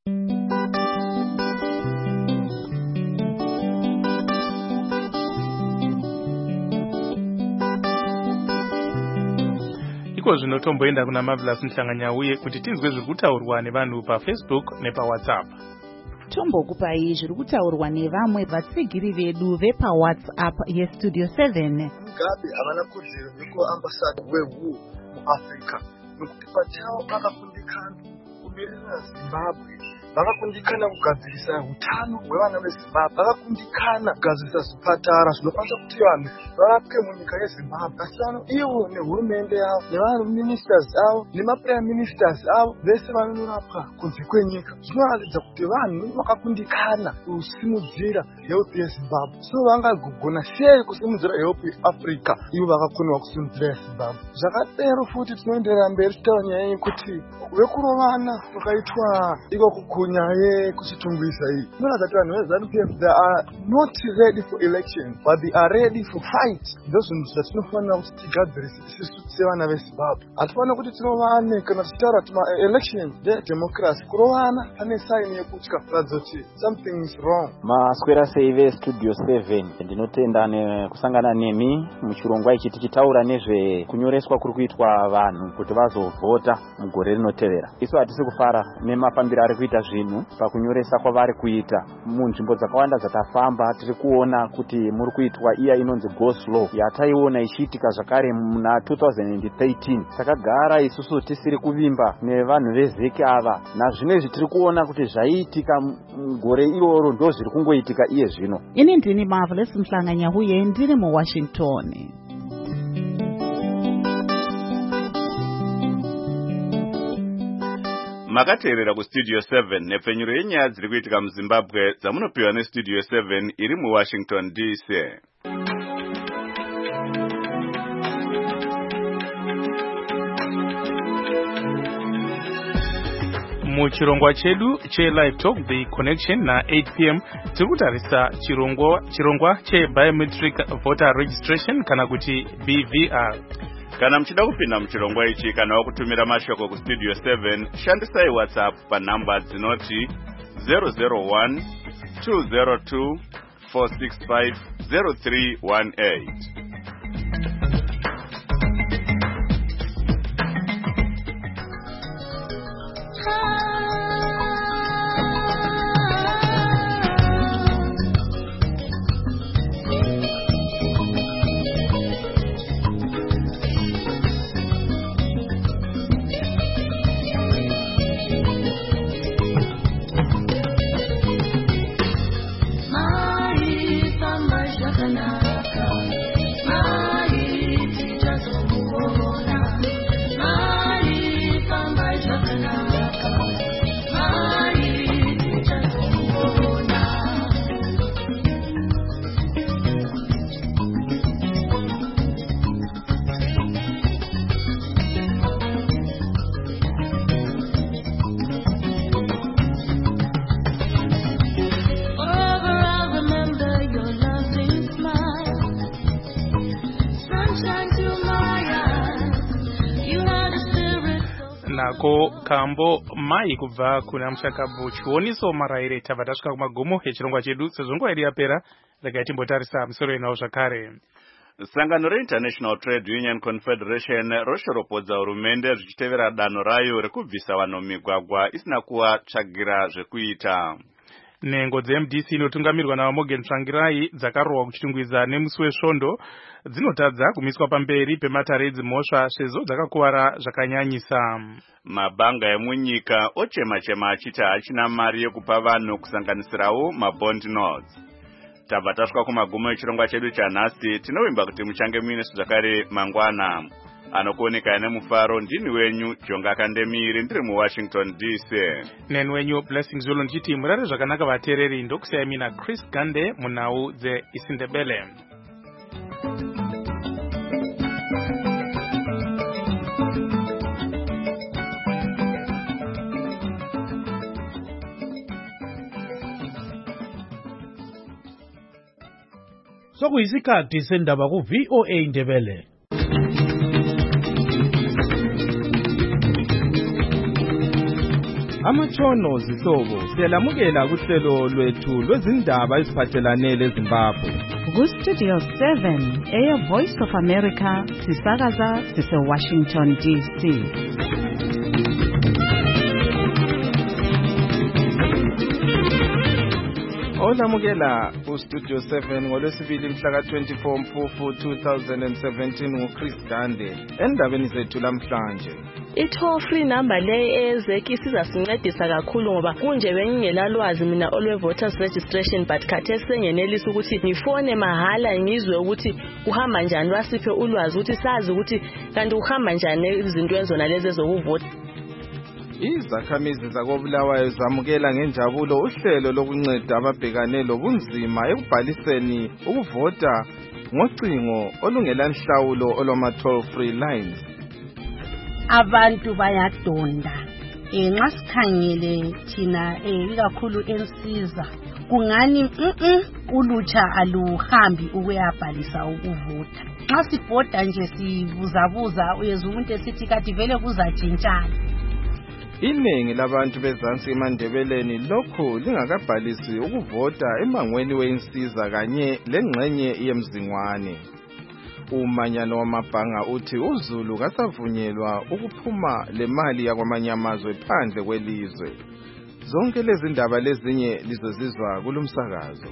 Iko zvino tomboenda kuna Marvelous Mhlanganya uye kuti tinzwe zviri kutaurwa nevanhu paFacebook nepaWhatsApp. Tombokupai zviri kutaurwa nevamwe vatsigiri vedu vepaWhatsApp yeStudio seven. Mugabe havana kodzero yekuambasada wewu muAfrica nokuti pachavo vakakundikana kumirira Zimbabwe, vakakundikana kugadzirisa utano hwevana veZimbabwe, vakakundikana kugadzirisa zvipatara zvinokwanisa kuti vanhu varapwe munyika yeZimbabwe. Asi vano ivo nehurumende yavo nevaministers avo nemaprime ministers avo vese vanorapwa kunze kwenyika, zvinoratidza kuti vanhu vakakundikana kusimudzira health yeZimbabwe. So vangagona sei kusimudzira health yeAfrica ivo vakakoniwa kusimudzira yeZimbabwe? Zvakadero futi tinoenderera mberi tichitaura nyaya yekuti vekurovana kwakaitwa iko kukunya yekuchitungwisa iyi inoratidza kuti vanhu veZANU P F they are not ready for election but they are ready for fight. Ndizvo zvinhu zvatinofanira kuti tigadzirise isusu sevana veZimbabwe. Hatifanira kuti tirovane kana tichitaura kuti ma-election ndedemocracy. Kurovana pane saini yekutya kuratidza kuti something is wrong. Maswera sei veStudio seven, ndinotenda nekusangana nemi muchirongwa ichi tichitaura nezve kunyoreswa kuri kuitwa vanhu kuti vazovhota mugore rinotevera. Isu hatisi kufara nemafambiro ari kuita zvinhu pakunyoresa kwavari kuita. Munzvimbo dzakawanda dzatafamba tiri kuona kuti muri kuitwa iya inonzi go slow yataiona ichiitika zvakare muna two thousand thirteen. Takagara isusu tisiri kuvimba nevanhu vezeki ava, nazvinezvi tiri kuona kuti zvaiitika mugore iroro ndo zviri kungoitika iye zvino. Ini ndini Marvelous Mhlanganya uye ndiri muWashington. Makateerera kuStudio seven nepfenyuro yenyaya dziri kuitika muZimbabwe dzamunopiwa neStudio seven iri muWashington D C. Muchirongwa chedu che Live Talk The Connection na eight p m tiri kutarisa chirongwa chirongwa che Biometric Voter Registration kana kuti B V R. Kana mchida kupinda mchirongwa ichi kana wakutumira mashoko ku Studio seven, shandisai WhatsApp pa namba dzinoti zero zero one two zero two four six five zero three one eight. Nako kambo mai kubva kuna Mushakabu chioniso maraire tabva tasvika kumagumo echirongwa chedu. Sezvo nguva yedu yapera, regai timbotarisa misoro inawo zvakare. Sangano reInternational Trade Union Confederation roshoropodza hurumende zvichitevera danho rayo rekubvisa vanhu migwagwa isina kuvatsvagira zvekuita. Nengo dze-M D C inotungamirwa naMorgan Tsvangirai dzakarohwa kuchitungwiza nemusi wesvondo dzinotadza kumiswa pamberi pematare edzimhosva sezvo dzakakuvara zvakanyanyisa. Mabhanga emunyika ochema-chema achiti hachina mari yekupa vanhu kusanganisirawo mabond notes. Tabva tasvika kumagumo echirongwa chedu chanhasi. Tinovimba kuti muchange muine zvakare mangwana. Anokuoneka nemufaro ndini wenyu Jonga Kandemiri ndiri muWashington D C. Neni wenyu Blessings Zulu ndichiti murare zvakanaka vateereri, ndokusiyai mina Chris Gande munhau dzeIsindebele. Sokuyisikhathi sendaba ku V O A Ndebele. Amatshono zihlobo siyalamukela kuhlelo lwethu lwezindaba eziphathelane leZimbabwe. Ku Studio seven, Air Voice of America, sisakaza sise Washington D C. Olamukela ku Studio seven ngolwesibili mhla ka twenty-four Mfumfu two thousand seventeen nguChris Gande. Endabeni zethu lamhlanje, I-toll free number le ezeki sizasincedisa kakhulu ngoba kunje bengingelalwazi mina olwe voters registration but khathesi sengenelisa ukuthi ngifone mahala ngizwe ukuthi kuhamba njani, basiphe ulwazi ukuthi sazi ukuthi kanti uhamba njani izinto ezona lezi ezokuvota. Izakhamizi zakoBulawayo zamukela ngenjabulo uhlelo lokunceda ababhekane lobunzima ekubhaliseni ukuvota ngocingo olungelanhlawulo olwama-toll free lines. Abantu bayadonda nxa sikhangele thina ikakhulu ensiza kungani mhm ulutsha aluhambi ukuyabhalisa ukuvota. Nxa sibhoda nje sibuzabuza uyezwa umuntu esithi kathi vele kuzatshintshana. Iningi labantu bezansi eMandebeleni lokhu lingakabhalisi ukuvota emangweni wensiza kanye lengxenye yemzingwane. Umanyano wamabhanga uthi uZulu kasavunyelwa ukuphuma lemali yakwamanye amazwe phandle kwelizwe. Zonke lezi ndaba lezinye lizozizwa kulumsakazo.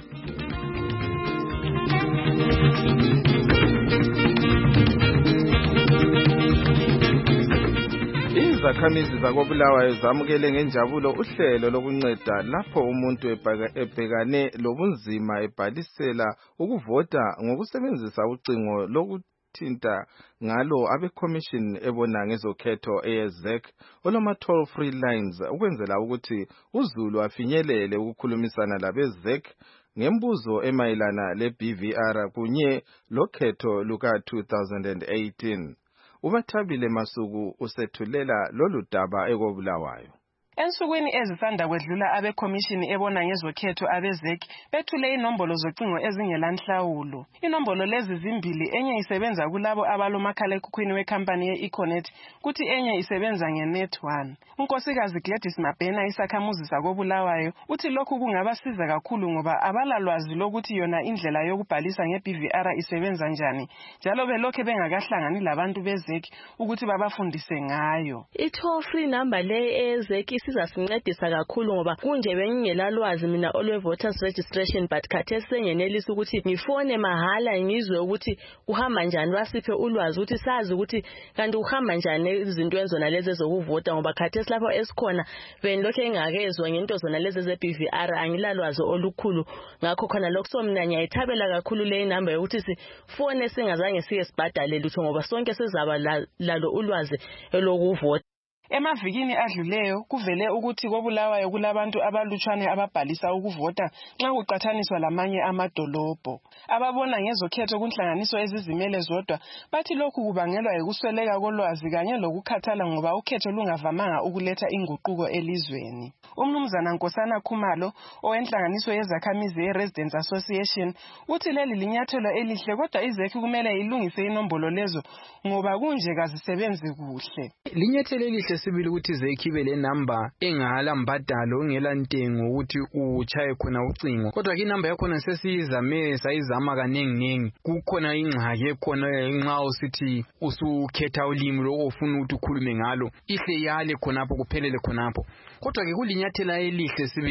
Izakhamizi zakoBulawayo zamukele ngenjabulo uhlelo lokunceda lapho umuntu ebhekane lobunzima ebhalisela ukuvota ngokusebenzisa ucingo lokuthinta ngalo abeCommission ebona ngezokhetho E Z E C olwama-toll free lines ukwenzela ukuthi uZulu afinyelele ukukhulumisana labe-Z E C ngembuzo emayelana le-B V R kunye lokhetho luka two thousand eighteen. Ubathabile Masuku usethulela lolu daba ekoBulawayo. Ensukwini ezisanda kwedlula abeCommission ebona ngezokhetho abe-Z E C bethule inombolo zocingo ezingelanhlawulo. Inombolo lezi zimbili, enye isebenza kulabo abalomakhalekhukhwini wekhampani ye-Econet, kuthi enye isebenza ngeNet one. Unkosikazi Gladys Mabhena isakhamuzi sakoBulawayo uthi lokhu kungabasiza kakhulu ngoba abalalwazi lokuthi yona indlela yokubhalisa nge-B V R isebenza njani, njalo belokhe bengakahlangani labantu be-Z E C ukuthi babafundise ngayo. I-toll free number le E Z E C sizasincedisa kakhulu ngoba kunje bengingelalwazi mina olwe voters registration but khathesi sengenelisa ukuthi ngifone mahala ngizwe ukuthi kuhamba njani, basiphe ulwazi ukuthi sazi ukuthi kanti uhamba njani izinto ezona lezi ezokuvota ngoba khathesi lapho esikhona benilokhe engakezwa ngento zona lezi ze-B V R angilalwazi olukhulu. Ngakho khona lokho mina ngiyayithabela kakhulu le number yokuthi sifone singazange siye sibhadale lutho ngoba sonke sizaba lalo ulwazi elokuvota. Emavikini adluleyo kuvele ukuthi koBulawayo kulabantu abalutshwane ababhalisa ukuvota nxa kuqathaniswa lamanye amadolobho. Ababona ngezokhetho kunhlanganiso ezizimele zodwa bathi lokhu kubangelwa yikusweleka kolwazi kanye lokukhathala ngoba ukhetho lungavamanga ukuletha inguquko elizweni. Umnumzana Nkosana Khumalo owenhlanganiso yezakhamizi ye-Residents Association uthi leli linyathelo elihle kodwa i-Z E C kumele ilungise inombolo lezo ngoba kunje kazisebenzi kuhle. Linyathelo elihle sibili ukuthi Z E C ibe le number engala mbadalo ongela ntengo ukuthi uchaye khona ucingo, kodwa ke inamba yakho sesiyizame sayizama kanengi nengi. Kukhona ingxaki ekhona nxa usithi usukhetha ulimi lokufuna ukuthi ukhulume ngalo, ihle yale khonapho kuphelele khonapho. Kodwa ke kulinyathela elihle sibili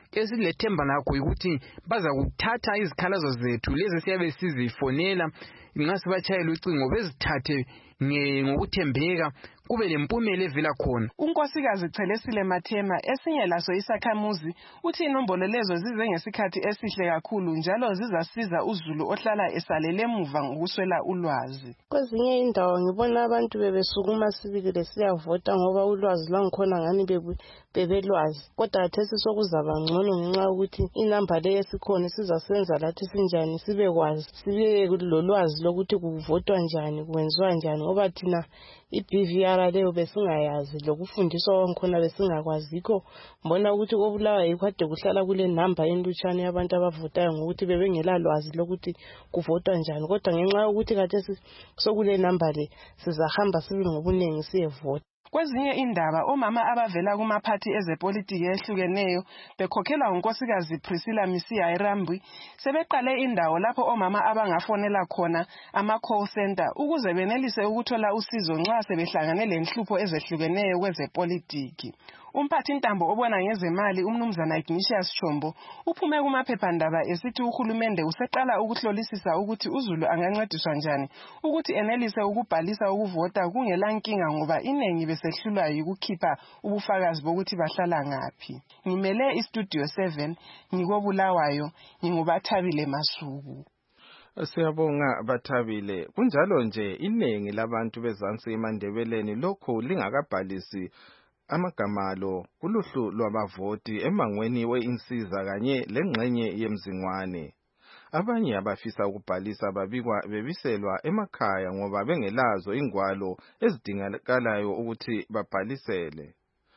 esilethemba nakho ukuthi baza kuthatha izikhalazo zethu lezi siyabe sizifonela nxa sibatshayela ucingo bezithathe ngokuthembeka kube lempumela evela khona. Unkosikazi Chelesile Mathema esinye laso isakhamuzi uthi inombolo lezo zize ngesikhathi esihle kakhulu njalo zizasiza uzulu ohlala esalele emuva ngokuswela ulwazi. Kwezinye indawo ngibona abantu bebesukuma sibili siyavota ngoba ulwazi lwangikhona ngani bebelwazi, kodwa khathesi sokuzaba ngcono ngenxa yokuthi inamba le esikhona sizasenza lathi sinjani sibekwazi sibe lolwazi lokuthi kuvotwa njani kwenziwa njani ngoba thina i-B V R leyo besingayazi lokufundiswa kwangikhona besingakwazikho. Mbona ukuthi kobulawa yikho kade kuhlala kule namba enlutshane yabantu abavotayo ngokuthi bebengela lwazi lokuthi kuvotwa njani, kodwa ngenxa yokuthi khathesi sokule namba le sizahamba sibili ngobunengi siyevota. Kwezinye indaba omama abavela kumaphathi ezepolitiki ehlukeneyo bekhokhelwa unkosikazi Priscilla Misiya Irambwi sebeqale indawo lapho omama abangafonela khona ama call center ukuze benelise ukuthola usizo nxa sebehlangane lenhlupho ezehlukeneyo kwezepolitiki. Umphathi ntambo obona ngezemali umnumzana Ignatius Chombo uphume kumaphephandaba esithi uhulumende useqala ukuhlolisisa ukuthi uzulu angancediswa njani ukuthi enelise ukubhalisa ukuvota kungela nkinga ngoba inengi besehlulwa yikukhipha ubufakazi bokuthi bahlala ngaphi. Ngimele istudio seven ngikobulawayo ngingubathabile Masuku. Siyabonga Bathabile. Kunjalo nje inengi labantu bezansi eMandebeleni lokho lingakabhalisi amagamalo kuluhlu lwabavoti emangweni weinsiza kanye lengxenye yemzingwane. Abanye abafisa ukubhalisa babikwa bebiselwa emakhaya ngoba bengelazo ingwalo ezidingakalayo ukuthi babhalisele.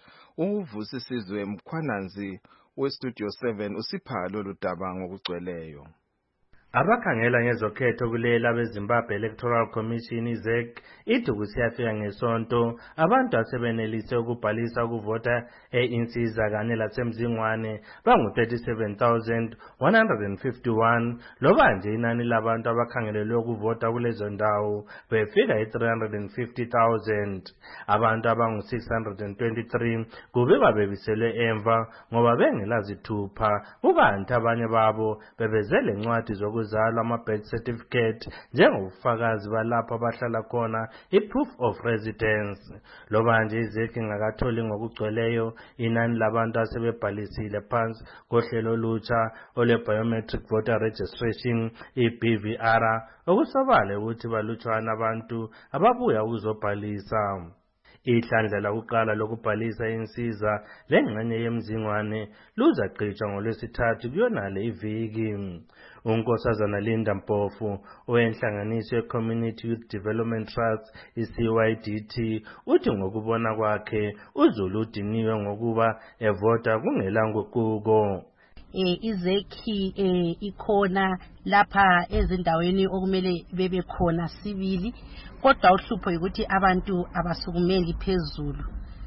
Uvusisizwe Mkhwananzi westudio seven usipha lolu daba ngokugcweleyo. Abakhangela ngezokhetho kulela beZimbabwe Electoral Commission I Z E C ithi kusiyafika ngesonto abantu asebenelise ukubhalisa ukuvota einsiza kanye lasemzingwane bangu thirty-seven thousand one hundred fifty-one loba nje inani labantu abakhangelelwe ukuvota kulezo ndawo befika i-three hundred fifty thousand. Abantu abangu six hundred twenty-three kubikwa bebiselwe emva ngoba bengelazithupha kukanti abanye babo bebezele incwadi zoku kuzalwa ama-birth certificate njengobufakazi balapho abahlala khona i-proof of residence. Loba nje I Z E C ingakatholi ngokugcweleyo inani labantu asebebhalisile phansi kohlelo olutsha ole-biometric voter registration i-B V R okusobala ukuthi balutshwana abantu ababuya ukuzobhalisa. Ihlandla lakuqala lokubhalisa insiza lengxenye yemzingwane luzaqhutshwa ngolwesithathu kuyonale iviki. Unkosazana Linda Mpofu owenhlanganiso ye-Community Youth Development Trust i-C Y D T uthi ngokubona kwakhe uzulu udiniwe ngokuba evota kungela nguquko. eh I Z E C eh ikhona lapha ezindaweni okumele bebe khona sibili, kodwa uhlupho ukuthi abantu abasukumeli phezulu,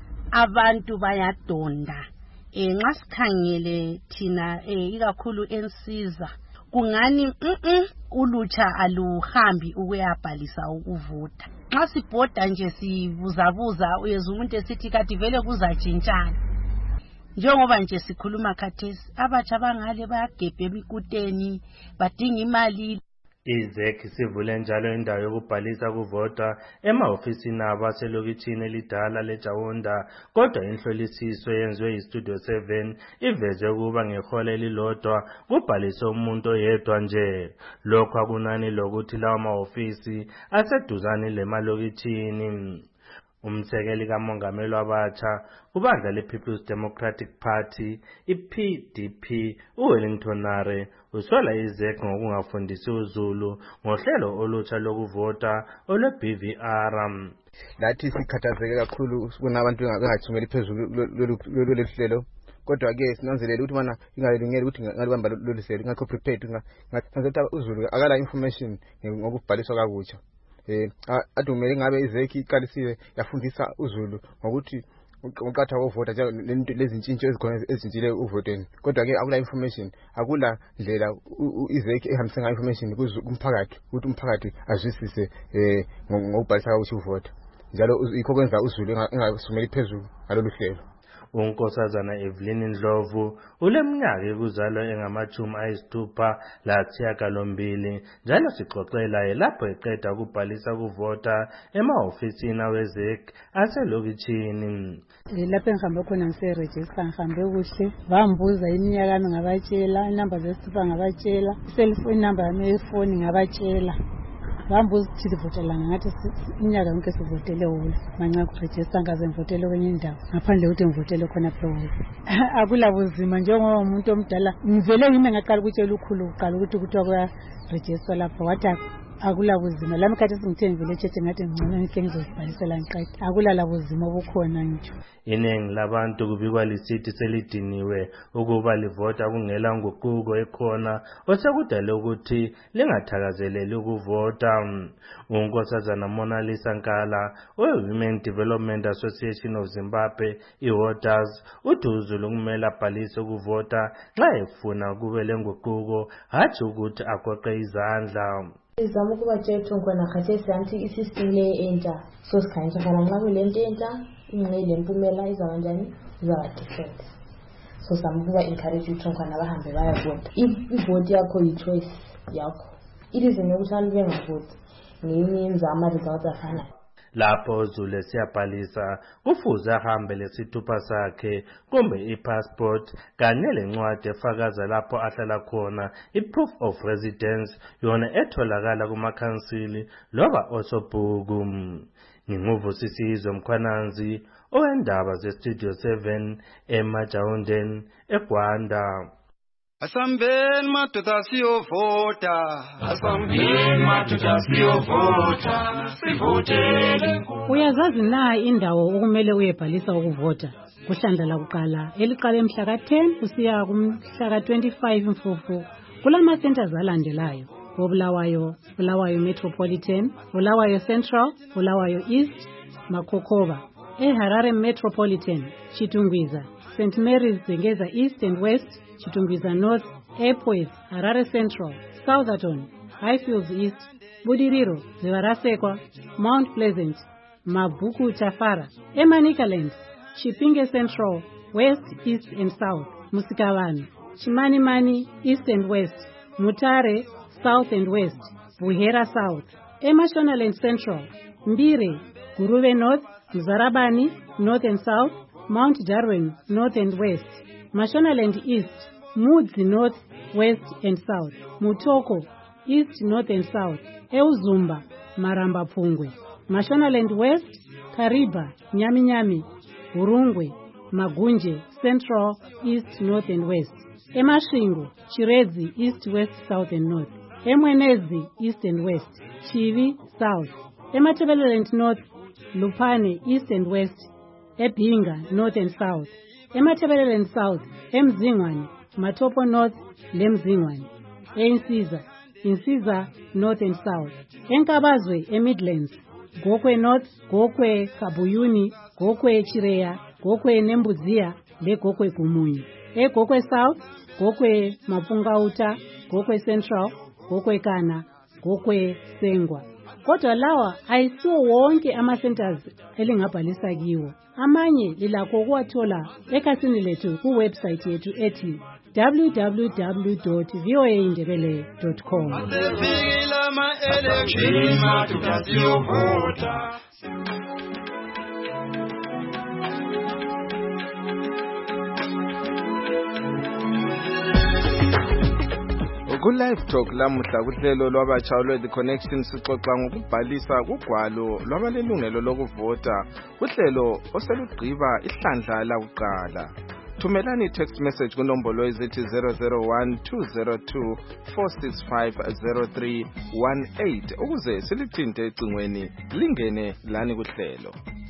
abantu bayadonda. eh nxa sikhangele thina eh ikakhulu ensiza kungani mhm ulutsha aluhambi ukuyabhalisa ukuvota. Nxa sibhoda nje sibuzabuza uyezwa umuntu esithi kati vele kuzatshintshana. Njengoba nje sikhuluma khathesi abatsha bangale bayagebha emikuteni badinga imali. I Z E C sivule njalo indawo yokubhalisa kuvota ema-ofisini abo aselokitshini elidala leJawunda, kodwa inhlolisiso yenziwe yiStudio seven iveze ukuba ngehola elilodwa kubhaliswe umuntu oyedwa nje. Lokho akunani lokuthi lawo ma-ofisi aseduzane lemalokitshini. Umsekeli kamongameli wabatsha kubandla le-People's Democratic Party i-P D P uWellington Nare usola I Z E C ngokungafundisi uzulu ngohlelo olutsha lokuvota olwe-B V R. Lathi sikhathazeke kakhulu kunabantu bengathumeli phezulu lolu hlelo, kodwa ke sinanzelela ukuthi mana ingalungeli ukuthi ngalibamba lolu hlelo ngakho prepared ngathi uzulu akala information ngokubhaliswa kakutsha. eh adumele ngabe I Z E C iqalisile yafundisa uzulu ngokuthi uqatha ukuvota nje lezi ntshintsho ezikhona ezintshile uvoteni, kodwa ke akula information, akula ndlela I Z E C ehambisa ngayo information kumphakathi ukuthi umphakathi azwisise eh ngokubhalisa ukuthi uvota, njalo ikho kwenza uzulu engasumeli phezulu ngalolu hlelo. unkosazana Evelyn Ndlovu uleminyaka ekuzalwa engamachumi ayisithupha lasishiyagalombili njalo sixoxela lapho eqeda ukubhalisa ukuvota emahofisini awezek aselokitshini. Lapho engihambe khona ngise-register ngihambe kuhle bambuza iminyaka yami ngabatshela, inamba zesithupha ngabatshela, cellphone number yami yefoni ngabatshela. Bambuza ukuthi sivotelana ngathi iminyaka yonke sivotele wona manxa kurejista ngaze ngivotele kwenye indawo ngaphandle ukuthi ngivotele khona phela. Akulabuzima njengoba umuntu omdala ngivele ngime ngaqala ukutshela ukhulu uqala ukuthi kuthiwa kuya register lapho wathi akulabuzima lami khathi singithe ngivele echeche ngathi ngcono ngike ngizozibhalisela ngiqeda akulalabuzima obukhona nje. Iningi labantu kubikwa lisithi selidiniwe ukuba livota kungela nguquko ekhona osekudale ukuthi lingathakazeleli ukuvota. Unkosazana Mona Lisa Nkala we-Women Development Association of Zimbabwe i-Voters uthi uZulu kumele abhalise ukuvota nxa efuna kube lenguquko hathi ukuthi agoqe izandla. Izama ukuba thetho khona khathesi anti isystem le entsha so sikhanyisa kana nxa kulento entsha ingcele impumela iza kanjani iza different. So sama ukuba encourage ukuthi khona bahambe bayavota. I-vote yakho yi-choice yakho. It is nokuthi bengavoti ngenye inzama results afana. Lapho uZulu siyabhalisa kufuze ahambe lesithupha sakhe kumbe i-passport kanye lencwadi efakaza lapho ahlala khona i-proof of residence yona etholakala kumakhansili loba osobhuku. Nginguvu Sisizwe Mkhwananzi owendaba ze-Studio seven eMajawundeni eGwanda. Asambeni madoda siyovota, asambeni madoda siyovota, sivotele. Uyazazi na indawo okumele uyebhalisa ukuvota? Kuhlandla kuqala eliqala emhla ka ten kusiya kumhla ka twenty-five Mfumfu kulama centers alandelayo: Bulawayo, Bulawayo Metropolitan, Bulawayo Central, Bulawayo East, Makokova. eHarare Metropolitan, Chitungwiza, Saint Mary's Zengeza East and West, Chitungwiza North, Airport, Harare Central, Southerton, Highfields East, Budiriro, Zivarasekwa, Mount Pleasant, Mabuku Tafara, Emanikaland, Chipinge Central, West, East and South, Musikawan, Chimanimani, East and West, Mutare, South and West, Buhera South, Emashonaland Central, Mbire, Guruve North, Mzarabani, North and South, Mount Darwin, North and West, Mashonaland East, Mudzi North, West and South, Mutoko, East, North and South, Euzumba, Maramba Pungwe, Mashonaland West, Kariba, Nyami Nyami, Urungwe, Magunje, Central, East, North and West, Emashingo, Chirezi, East, West, South and North, Emwenezi, East and West, Chivi, South, Ematebeleland North, Lupane, East and West, Ebinga, North and South, Ematebeleland South, Emzingwane, Matopo North, Lemzingwane, Ensiza, Insiza, North and South, Enkabazwe, Emidlands, Gokwe North, Gokwe Kabuyuni, Gokwe Chireya, Gokwe Nembuzia, Le Gokwe Kumunyi, E Gokwe South, Gokwe Mapungauta, Gokwe Central, Gokwe Kana, Gokwe Sengwa. Kodwa lawa ayisiwo wonke ama-centers elingabhalisa kiwo. Amanye lilakho ukuwathola ekhasini lethu kuwebsite yethu ethi w w w dot v o a indebele dot com. Ku-Live Talk lamuhla kuhlelo lwabatsha lwe-The Connection sixoxa ngokubhalisa kugwalo lwabalelungelo lokuvota kuhlelo oselugqiba ihlandla lakuqala. Thumelani text message kunombolo ezithi zero zero one two zero two four six five zero three one eight ukuze silithinte ecingweni lingene lani kuhlelo.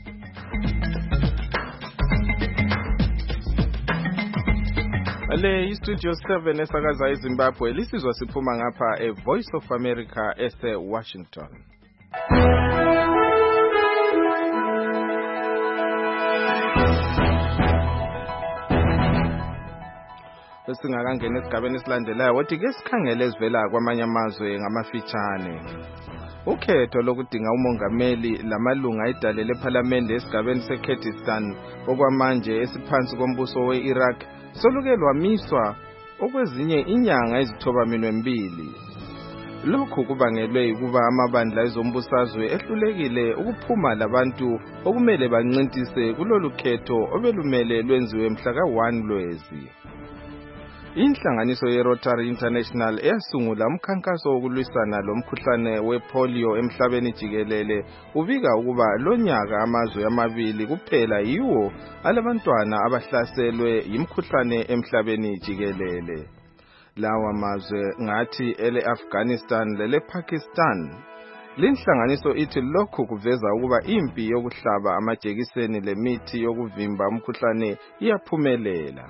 Le iStudio seven esakaza eZimbabwe lisizwa siphuma ngapha eVoice of America ese Washington. Singakangena esigabeni esilandelayo wothi ke sikhangele ezivela kwamanye amazwe ngamafitshane. ukhetho lokudinga umongameli lamalunga edale lephalamende esigabeni seKurdistan okwamanje esiphansi kombuso we-Iraq soluke lwamiswa okwezinye inyanga ezithobaminwe mbili. Lokhu kubangelwe ukuba amabandla ezombusazwe ehlulekile ukuphuma labantu okumele bancintise kulolu khetho obelumele lwenziwe mhla ka first Lwezi. Inhlanganiso ye-Rotary International eyasungula umkhankaso wokulwisana lomkhuhlane wepolio emhlabeni jikelele ubika ukuba lonyaka amazwe amabili kuphela yiwo alabantwana abahlaselwe yimkhuhlane emhlabeni jikelele. Lawa mazwe ngathi ele-Afghanistan lele-Pakistan. Linhlanganiso ithi lokhu kuveza ukuba impi yokuhlaba amajekiseni lemithi yokuvimba umkhuhlane iyaphumelela.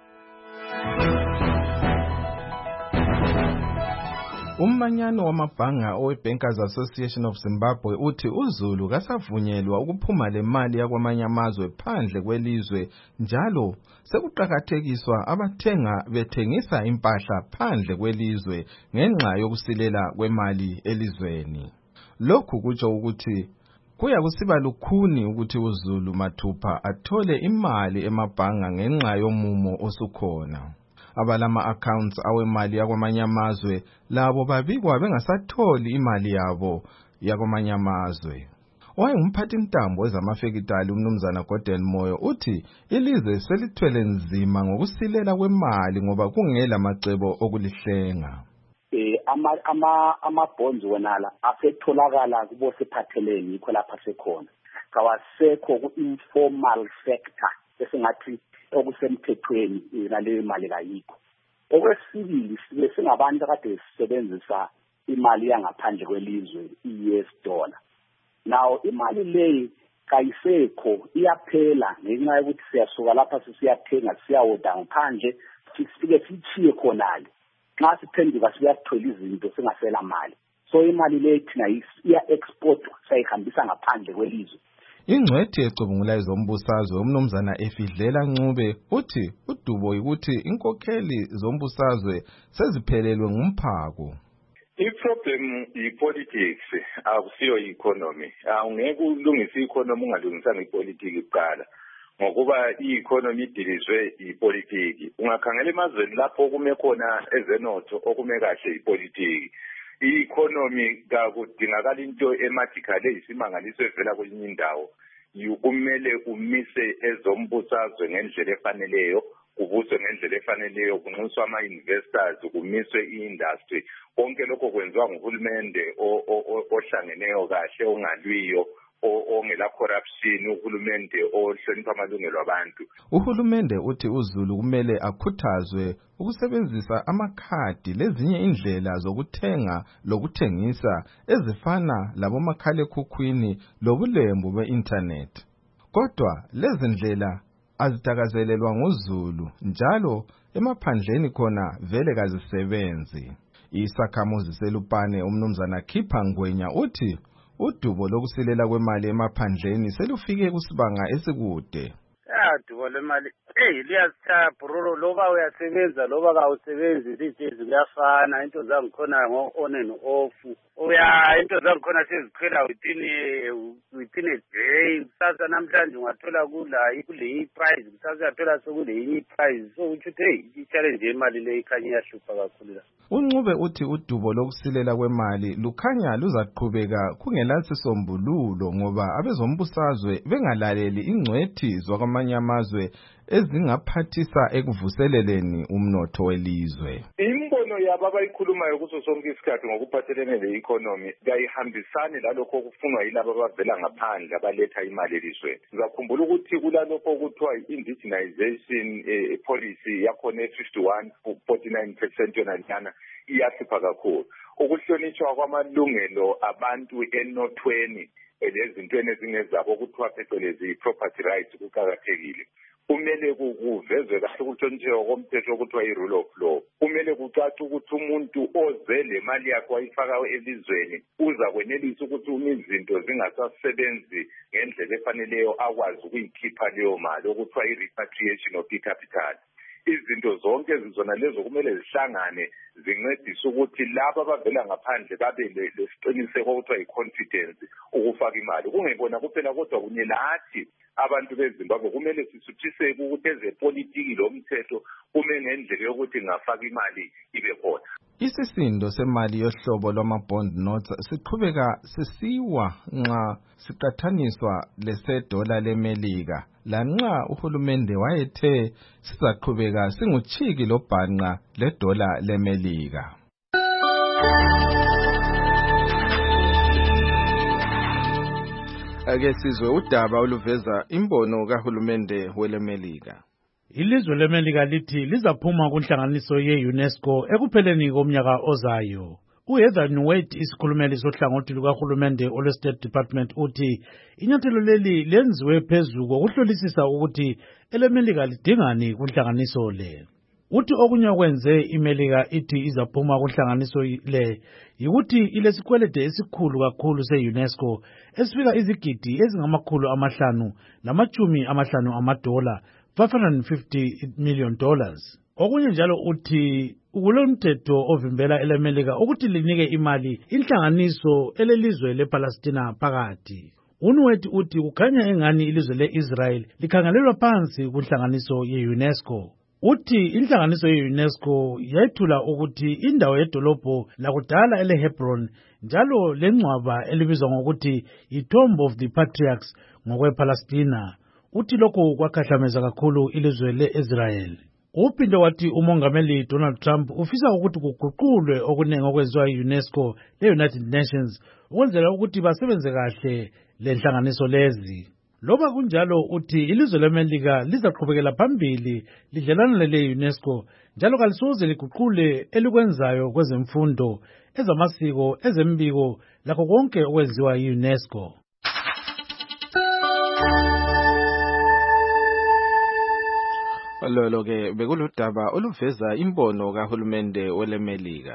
Umanyano wamabhanga owe-Bankers Association of Zimbabwe uthi uZulu kasavunyelwa ukuphuma lemali yakwamanye amazwe phandle kwelizwe njalo sekuqakathekiswa abathenga bethengisa impahla phandle kwelizwe ngenxa yokusilela kwemali elizweni. Lokhu kutsho ukuthi kuya kusiba lukhuni ukuthi uZulu mathupha athole imali emabhanga ngenxa yomumo osukhona. Abalama accounts awemali yakwamanye amazwe labo babikwa bengasatholi imali yabo yakwamanye amazwe. Owayengumphathi ntambo ezamafekitali umnumzana Gordon Moyo uthi ilizwe selithwele nzima ngokusilela kwemali ngoba kungela macebo okulihlenga. Eh ama ama amabonds wonala asetholakala kubo sephatheleni yikho lapha sekhona. Kawasekho ku-informal sector esingathi okusemthethweni naleyo mali kayikho. Okwesibili sibe singabantu kade sisebenzisa imali yangaphandle kwelizwe i-U S dollar. Now imali leyi kayisekho iyaphela ngenxa yokuthi siyasuka lapha sisiyathenga siyawoda ngaphandle sifike sichiye khonale. Xa siphenduka siyathola izinto singasela mali. So imali leyi thina iya export sayihambisa ngaphandle kwelizwe. Ingcwethi ecubungula ezombusazwe umnumzana Efidlela Ncube uthi udubo ukuthi inkokheli zombusazwe seziphelelwe ngumphako. I-problem yi-politics akusiyo i-economy. Awungeke ulungise i-economy ungalungisanga i-politics kuqala ngokuba i-economy idilizwe i-politics. Ungakhangela emazweni lapho kume khona ezenotho okume kahle i-politics. I-economy kakudingakala into emagically eyisimangaliso evela kwelinye indawo. Kumele umise ezombusazwe ngendlela efaneleyo, kubuswe ngendlela efaneleyo, kunxuswe ama-investors, kumiswe i-industry. Konke lokho kwenziwa nguhulumende ohlangeneyo kahle ongalwiyo, ongela corruption, uhulumende ohlonipha amalungelo abantu. Uhulumende uthi uZulu kumele akhuthazwe ukusebenzisa amakhadi lezinye indlela zokuthenga lokuthengisa ezifana labomakhalekhukhwini lobulembu be-internet. Kodwa lezi ndlela azitakazelelwa nguZulu njalo emaphandleni khona vele kazisebenzi. Isakhamuzi selupane umnumzana Khipha Ngwenya uthi udubo lokusilela kwemali emaphandleni selufike kusibanga esikude. Ya dubo lemali hey liyasitha bro loba uyasebenza loba kawusebenzi these kuyafana into zangikhona ngo on and off. Uya into zangikhona seziphela within within a day. Sasa namhlanje ungathola kula ikule price sasa uyathola sokule yinye price so uthi hey i-challenge yemali le ikhanya iyahlupa kakhulu la. Uncube uthi udubo lokusilela kwemali lukhanya luzaqhubeka kungelasisombululo ngoba abezombusazwe bengalaleli ingcwethi zakwamanye amazwe ezingaphathisa ekuvuseleleni umnotho welizwe. Imbono yabo abayikhulumayo kuso sonke isikhathi ngokuphathelene le-economy kayihambisani lalokho okufunwa yilabo abavela ngaphandle abaletha imali elizweni. Ngizakhumbula ukuthi kulalokho okuthiwa i-indigenization policy yakhona e-fifty-one forty-nine percent yona lana iyahlupha kakhulu. Ukuhlonitshwa kwamalungelo abantu enothweni lezintweni ezingezabo okuthiwa phecelezi property rights kuqakathekile. Kumele kuvezwe kahle ukuhlonitshwa komthetho okuthiwa i-rule of law. Kumele kucace ukuthi umuntu oze le mali yakhe wayifaka elizweni uza kwenelisa ukuthi uma izinto zingasasebenzi ngendlela efaneleyo akwazi ukuyikhipha leyo mali okuthiwa i-repatriation of i-capital. izinto zonke zizona lezo kumele zihlangane zincedise ukuthi laba abavela ngaphandle babe lesiqiniseko okuthiwa yi-confidence ukufaka imali. Kungekona kuphela kodwa kunye lathi abantu beZimbabwe kumele sisuthiseke ukuthi ezepolitiki lo mthetho kume ngendlela yokuthi ngafaka imali ibe khona. Isisindo semali yohlobo lwama-bond notes siqhubeka sisiwa nxa siqathaniswa lesedola leMelika, lanxa uhulumende wayethe sizaqhubeka singuchiki lobhanqa ledola leMelika. Ake sizwe udaba oluveza imbono kahulumende weleMelika. Ilizwe leMelika lithi lizaphuma kunhlanganiso ye-UNESCO ekupheleni komnyaka ozayo. uHeather Nauert, isikhulumeli sohlangothi lukahulumende olwe-State Department, uthi inyathelo leli lenziwe phezu kokuhlolisisa ukuthi eleMelika lidingani kunhlanganiso le. Uthi okunye okwenze iMelika ithi izaphuma kunhlanganiso le yikuthi ilesikwelede esikhulu kakhulu se-UNESCO esifika izigidi ezingamakhulu amahlanu namachumi amahlanu amadola, five hundred fifty million dollars. Okunye njalo uthi kulomthetho ovimbela eleMelika ukuthi linike imali inhlanganiso elelizwe lePalestina phakathi. Unuet uthi kukhanya engani ilizwe leIsrael likhangelelwa phansi kunhlanganiso ye-UNESCO. Uthi inhlanganiso ye-UNESCO yethula ukuthi indawo yedolobho lakudala eleHebron njalo lengcwaba elibizwa ngokuthi i-Tomb of the Patriarchs ngokwePalestina. Uthi lokho kwakhahlameza kakhulu ilizwe leIsrael. Uphinde wathi umongameli Donald Trump ufisa ukuthi kuguqulwe okunengi okwenziwa yi-UNESCO le-United Nations ukwenzela ukuthi basebenze kahle lenhlanganiso lezi. Loba kunjalo uthi ilizwe leMelika lizaqhubekela phambili lidlelana le-UNESCO njalo kalisoze liguqule elikwenzayo kwezemfundo, ezamasiko, ezembiko lakho konke okwenziwa yi-UNESCO. Lolo ke bekuludaba oluveza imbono kahulumende weleMelika.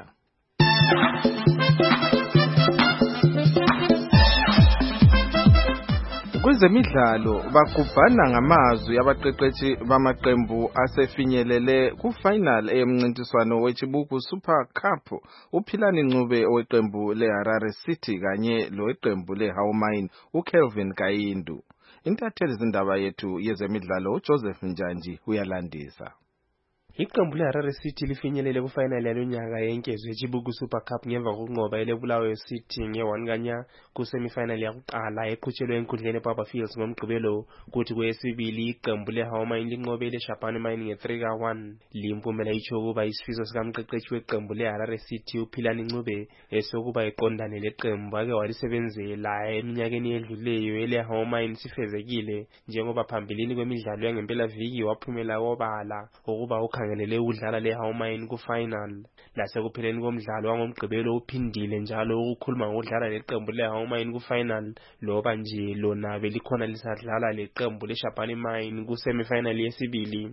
Kwezemidlalo bagubhana ngamazwi abaqeqeshi bamaqembu asefinyelele ku-final eyemncintiswano weChibuku Super Cup. uPhilani Ncube oweqembu leHarare City kanye loweqembu leHaumine uKelvin Kayindu. Intatheli zindaba yethu yezemidlalo uJoseph Njanji uyalandisa. Iqembu leHarare City lifinyelele ku-final yalonyaka yenkezo yeChibuku Super Cup ngemva kokunqoba eleBulawayo City nge-one kanya ku-semifinal yakuqala eqhutshelwe enkundleni eBaba Fields ngomgqibelo, kuthi kweyesibili iqembu leHaumine linqobe leShabane Mine nge-three ka one. Limpumela itsho ukuba isifiso sikamqeqeshi weqembu leHarare City uPhilani Ncube esokuba eqondane leqembu ake walisebenzela eminyakeni edluleyo eleHaumine sifezekile, njengoba phambilini kwemidlalo yangempelaviki waphumela obala ukuba ukhangelele udlala leHaumine ku-final. Lasekupheleni komdlalo wangomgqibelo uphindile njalo ukukhuluma ngokudlala leqembu leHaumine ku-final, loba nje lona belikhona lisadlala leqembu leShabane Mine ku-semifinal yesibili.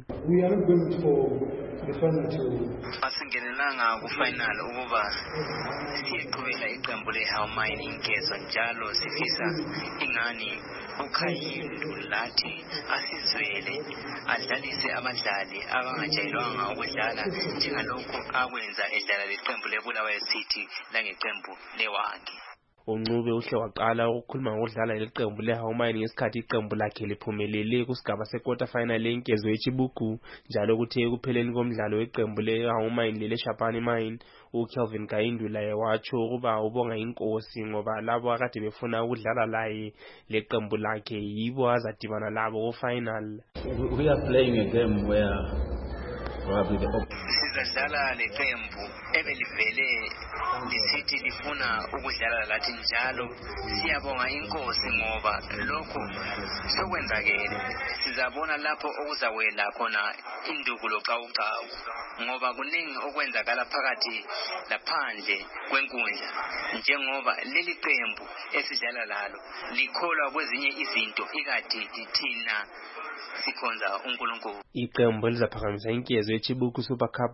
Asingenelanga ku-final ukuba siyeqhubela iqembu leHaumine inkezo njalo sifisa ingani uKhayindu lathi asizwele adlalise abadlali abangajayelwanga ukudlala njengalokhu akwenza edlala leqembu leBulawayo City langeqembu lewakhe. uNcube uhle waqala ukukhuluma ngokudlala leqembu leHaumine ngesikhathi iqembu lakhe liphumelele kusigaba se-quarter final yenkezo yeChibuku, njalo kuthe ekupheleni komdlalo weqembu leHaumine leleShabane Mine uKelvin Kayindu laye watsho ukuba ubonga inkosi ngoba labo akade befuna ukudlala laye leqembu lakhe yibo azadibana labo ku-final. We are playing a game where probably the sizadlala leqembu ebelivele lisithi lifuna ukudlala lathi njalo siyabonga inkosi ngoba lokho sokwenzakele. Sizabona lapho okuzawela khona indukulo qawuqawu ngoba kuningi okwenzakala phakathi laphandle kwenkundla, njengoba leli qembu esidlala lalo likholwa kwezinye izinto ikade thina sikhonza uNkulunkulu. Iqembu elizaphakamisa inkezo yeChibuku Super Cup lizathola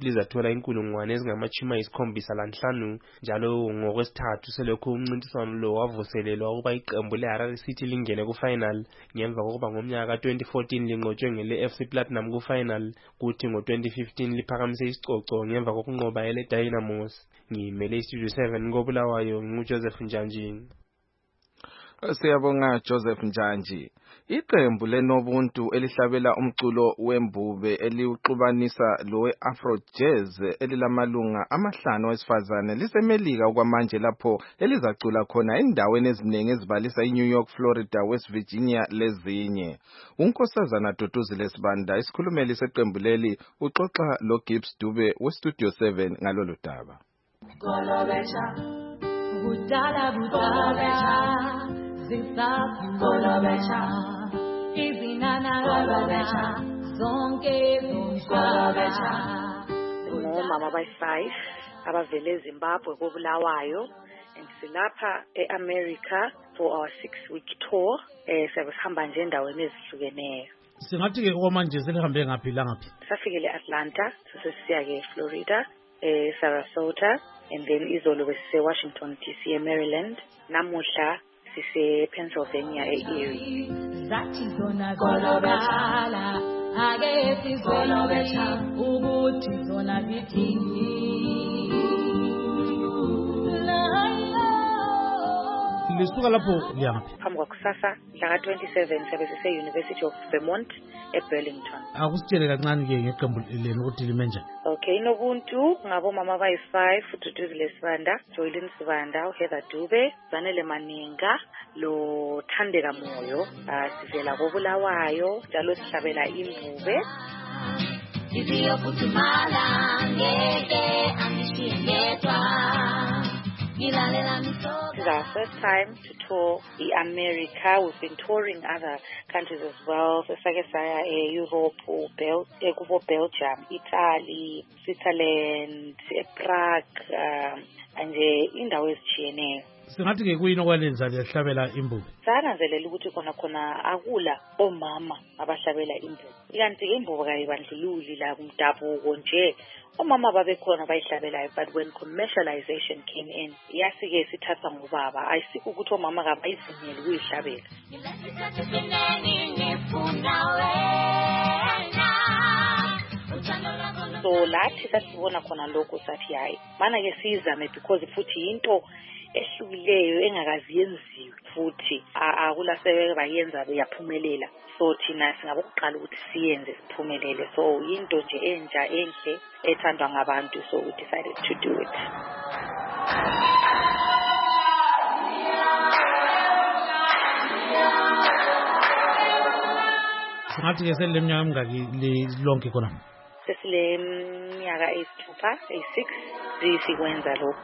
ukuthola inkulungwane ezingamachumi ayisikhombisa lanhlanu njalo ngokwesithathu selokhu umncintiswano lo wavuselelwa ukuba iqembu le-Harare City lingene ku-final ngemva kokuba ngomnyaka ka twenty fourteen linqotshwe ngele-F C Platinum ku-final kuthi ngo twenty fifteen liphakamise isicoco ngemva kokunqoba ele Dynamos. Ngimele iStudio seven koBulawayo nguJoseph Njanji. Siyabonga Joseph Njanji. Iqembu leNobuntu elihlabela umculo wembube eliuxubanisa lo we-Afro Jazz elilamalunga amahlanu wesifazane lisemelika okwamanje lapho elizacula khona endaweni eziningi ezibalisa iNew York, Florida, West Virginia lezinye. Unkosazana Duduzile Sibanda isikhulumeli seqembu leli uxoxa lo Gibbs Dube weStudio seven ngalolu daba. Budala budala zisafi kolobecha izinana kolobecha zonke kolobecha. Ngomama bayi-five abavele eZimbabwe koBulawayo and silapha eAmerica for our six week tour. Eh siyahamba nje endaweni ezihlukeneyo. Singathi ke okwamanje selihambe ngaphi la ngaphi? Safikele Atlanta, sesisiya ke Florida, eh Sarasota, and then izolo besise Washington D C, Maryland, namuhla sise Pennsylvania e-Erie. Zathi zona kolobela ake sizolobela ukuthi zona zithini. Lisuka lapho liyaphi? Phambi kwakusasa mhla twenty-seven sabe sise University of Vermont eBurlington. Akusitshele kancane ke ngeqembu lenu ukuthi limenjani. Okay, Inobuntu ngabo mama bayi-five, Duduzile Sibanda, Joylin Sibanda, Heather Dube, Zanele Maninga, lo Thandeka Moyo, sivela koBulawayo, njalo sihlabela imbube. Iziyokuthumala ngeke angishiyedwa. This is our first time to tour America. We've been touring other countries as well. So Sagesaya, Europe, Bel Belgium, Italy, Switzerland, Prague, um, and indawo ezitshiyeneyo. Singathi ke kuyini okwalenza lehlabela imbube? Sananzelela ukuthi khona khona akula omama abahlabela imbube. Ikanti imbube kayibandlululi la kumdabuko nje. Omama babekhona bayihlabelayo, but when commercialization came in, yasike sithatha ngobaba. Ayisikho ukuthi omama kabayivunyelwe ukuyihlabela. So lathi sasibona khona lokho sathi hayi mana ke sizame because futhi into ehlukileyo engakazi yenziwe futhi akulasebe bayenza yaphumelela. So thina singabokuqala ukuthi siyenze siphumelele. So into nje entsha enhle ethandwa ngabantu, so we decided to do it. Singathi ke seleminyaka emingaki lonke khona? Sesile minyaka eyisithupha, eyi-six sikwenza lokho.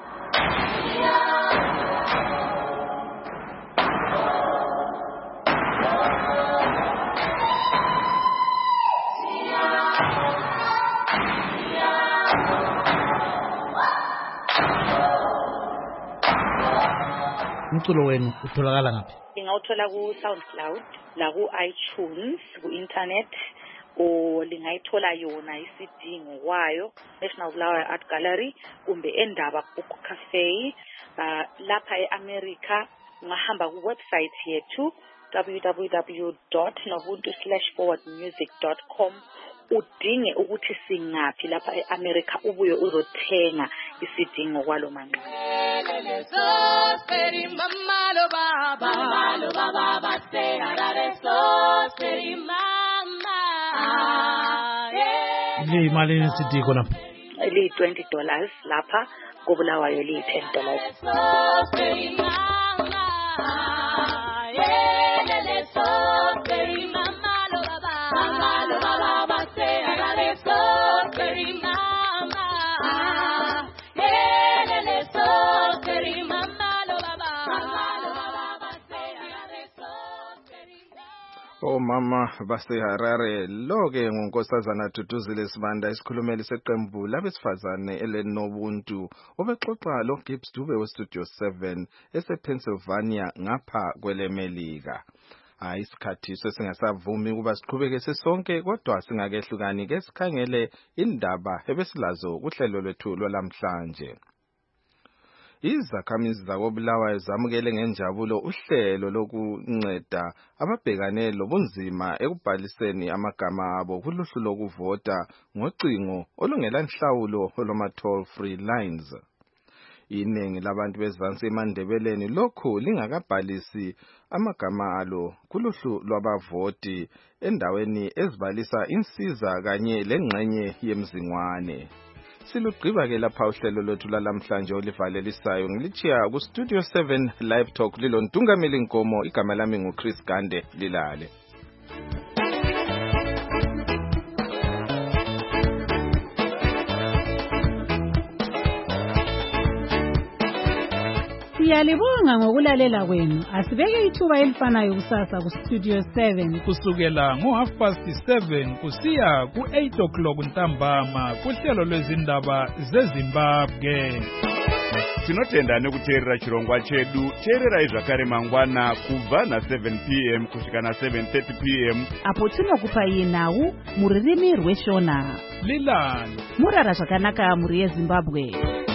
Umculo wenu utholakala ngaphi? Ingawuthola ku SoundCloud, la ku iTunes, ku internet, o lingayithola yona i-C D ngokwayo National Bulawayo Art Gallery kumbe Endaba Book Cafe. Uh, lapha eAmerica ungahamba ku website yethu w w w dot nobuntu slash forward music dot com udinge ukuthi singaphi lapha eAmerica ubuye uzothenga i-C D ngokwalo manqaku. Li malini C D khona? Li twenty dollars lapha koBulawayo li ten dollars. Omama baseHarare loke ngunkosazana Duduzile Sibanda isikhulumeli seqembu labesifazane eleNobuntu obexoxa lo Gibbs Dube weStudio seven esePennsylvania ngapha kwelemelika. hayi isikhathi sesingasavumi ukuba siqhubeke sesonke kodwa singakehlukani ke sikhangele indaba ebesilazo kuhlelo lwethu lwalamhlanje. Izakhamizi zakoBulawayo zamukele ngenjabulo uhlelo lokunceda ababhekane lobunzima ekubhaliseni amagama abo kuluhlu lokuvota ngocingo olungela nhlawulo oloma toll free lines. Iningi labantu bezansi eMandebeleni lokhu lingakabhalisi amagama alo kuluhlu lwabavoti endaweni ezibalisa insiza kanye lengxenye yemzingwane. Silugqiba ke lapha uhlelo lwethu lalamhlanje olivalelisayo ngilichiya ku Studio seven Live Talk lilo Ntungameli Nkomo, igama lami nguChris Gande Lilale. Siyalibonga ngokulalela kwenu. Asibeke ithuba elifanayo kusasa ku Studio seven kusukela ngo half past seven kusiya ku eight o'clock ntambama kuhlelo lwezindaba zeZimbabwe. Tinotenda nekuteerera chirongwa chedu. Teererai zvakare mangwana kubva na seven p m kusvika na seven thirty p m apo tinokupai nhau muririmi rweshona. Lilani murara zvakanaka muri yeZimbabwe.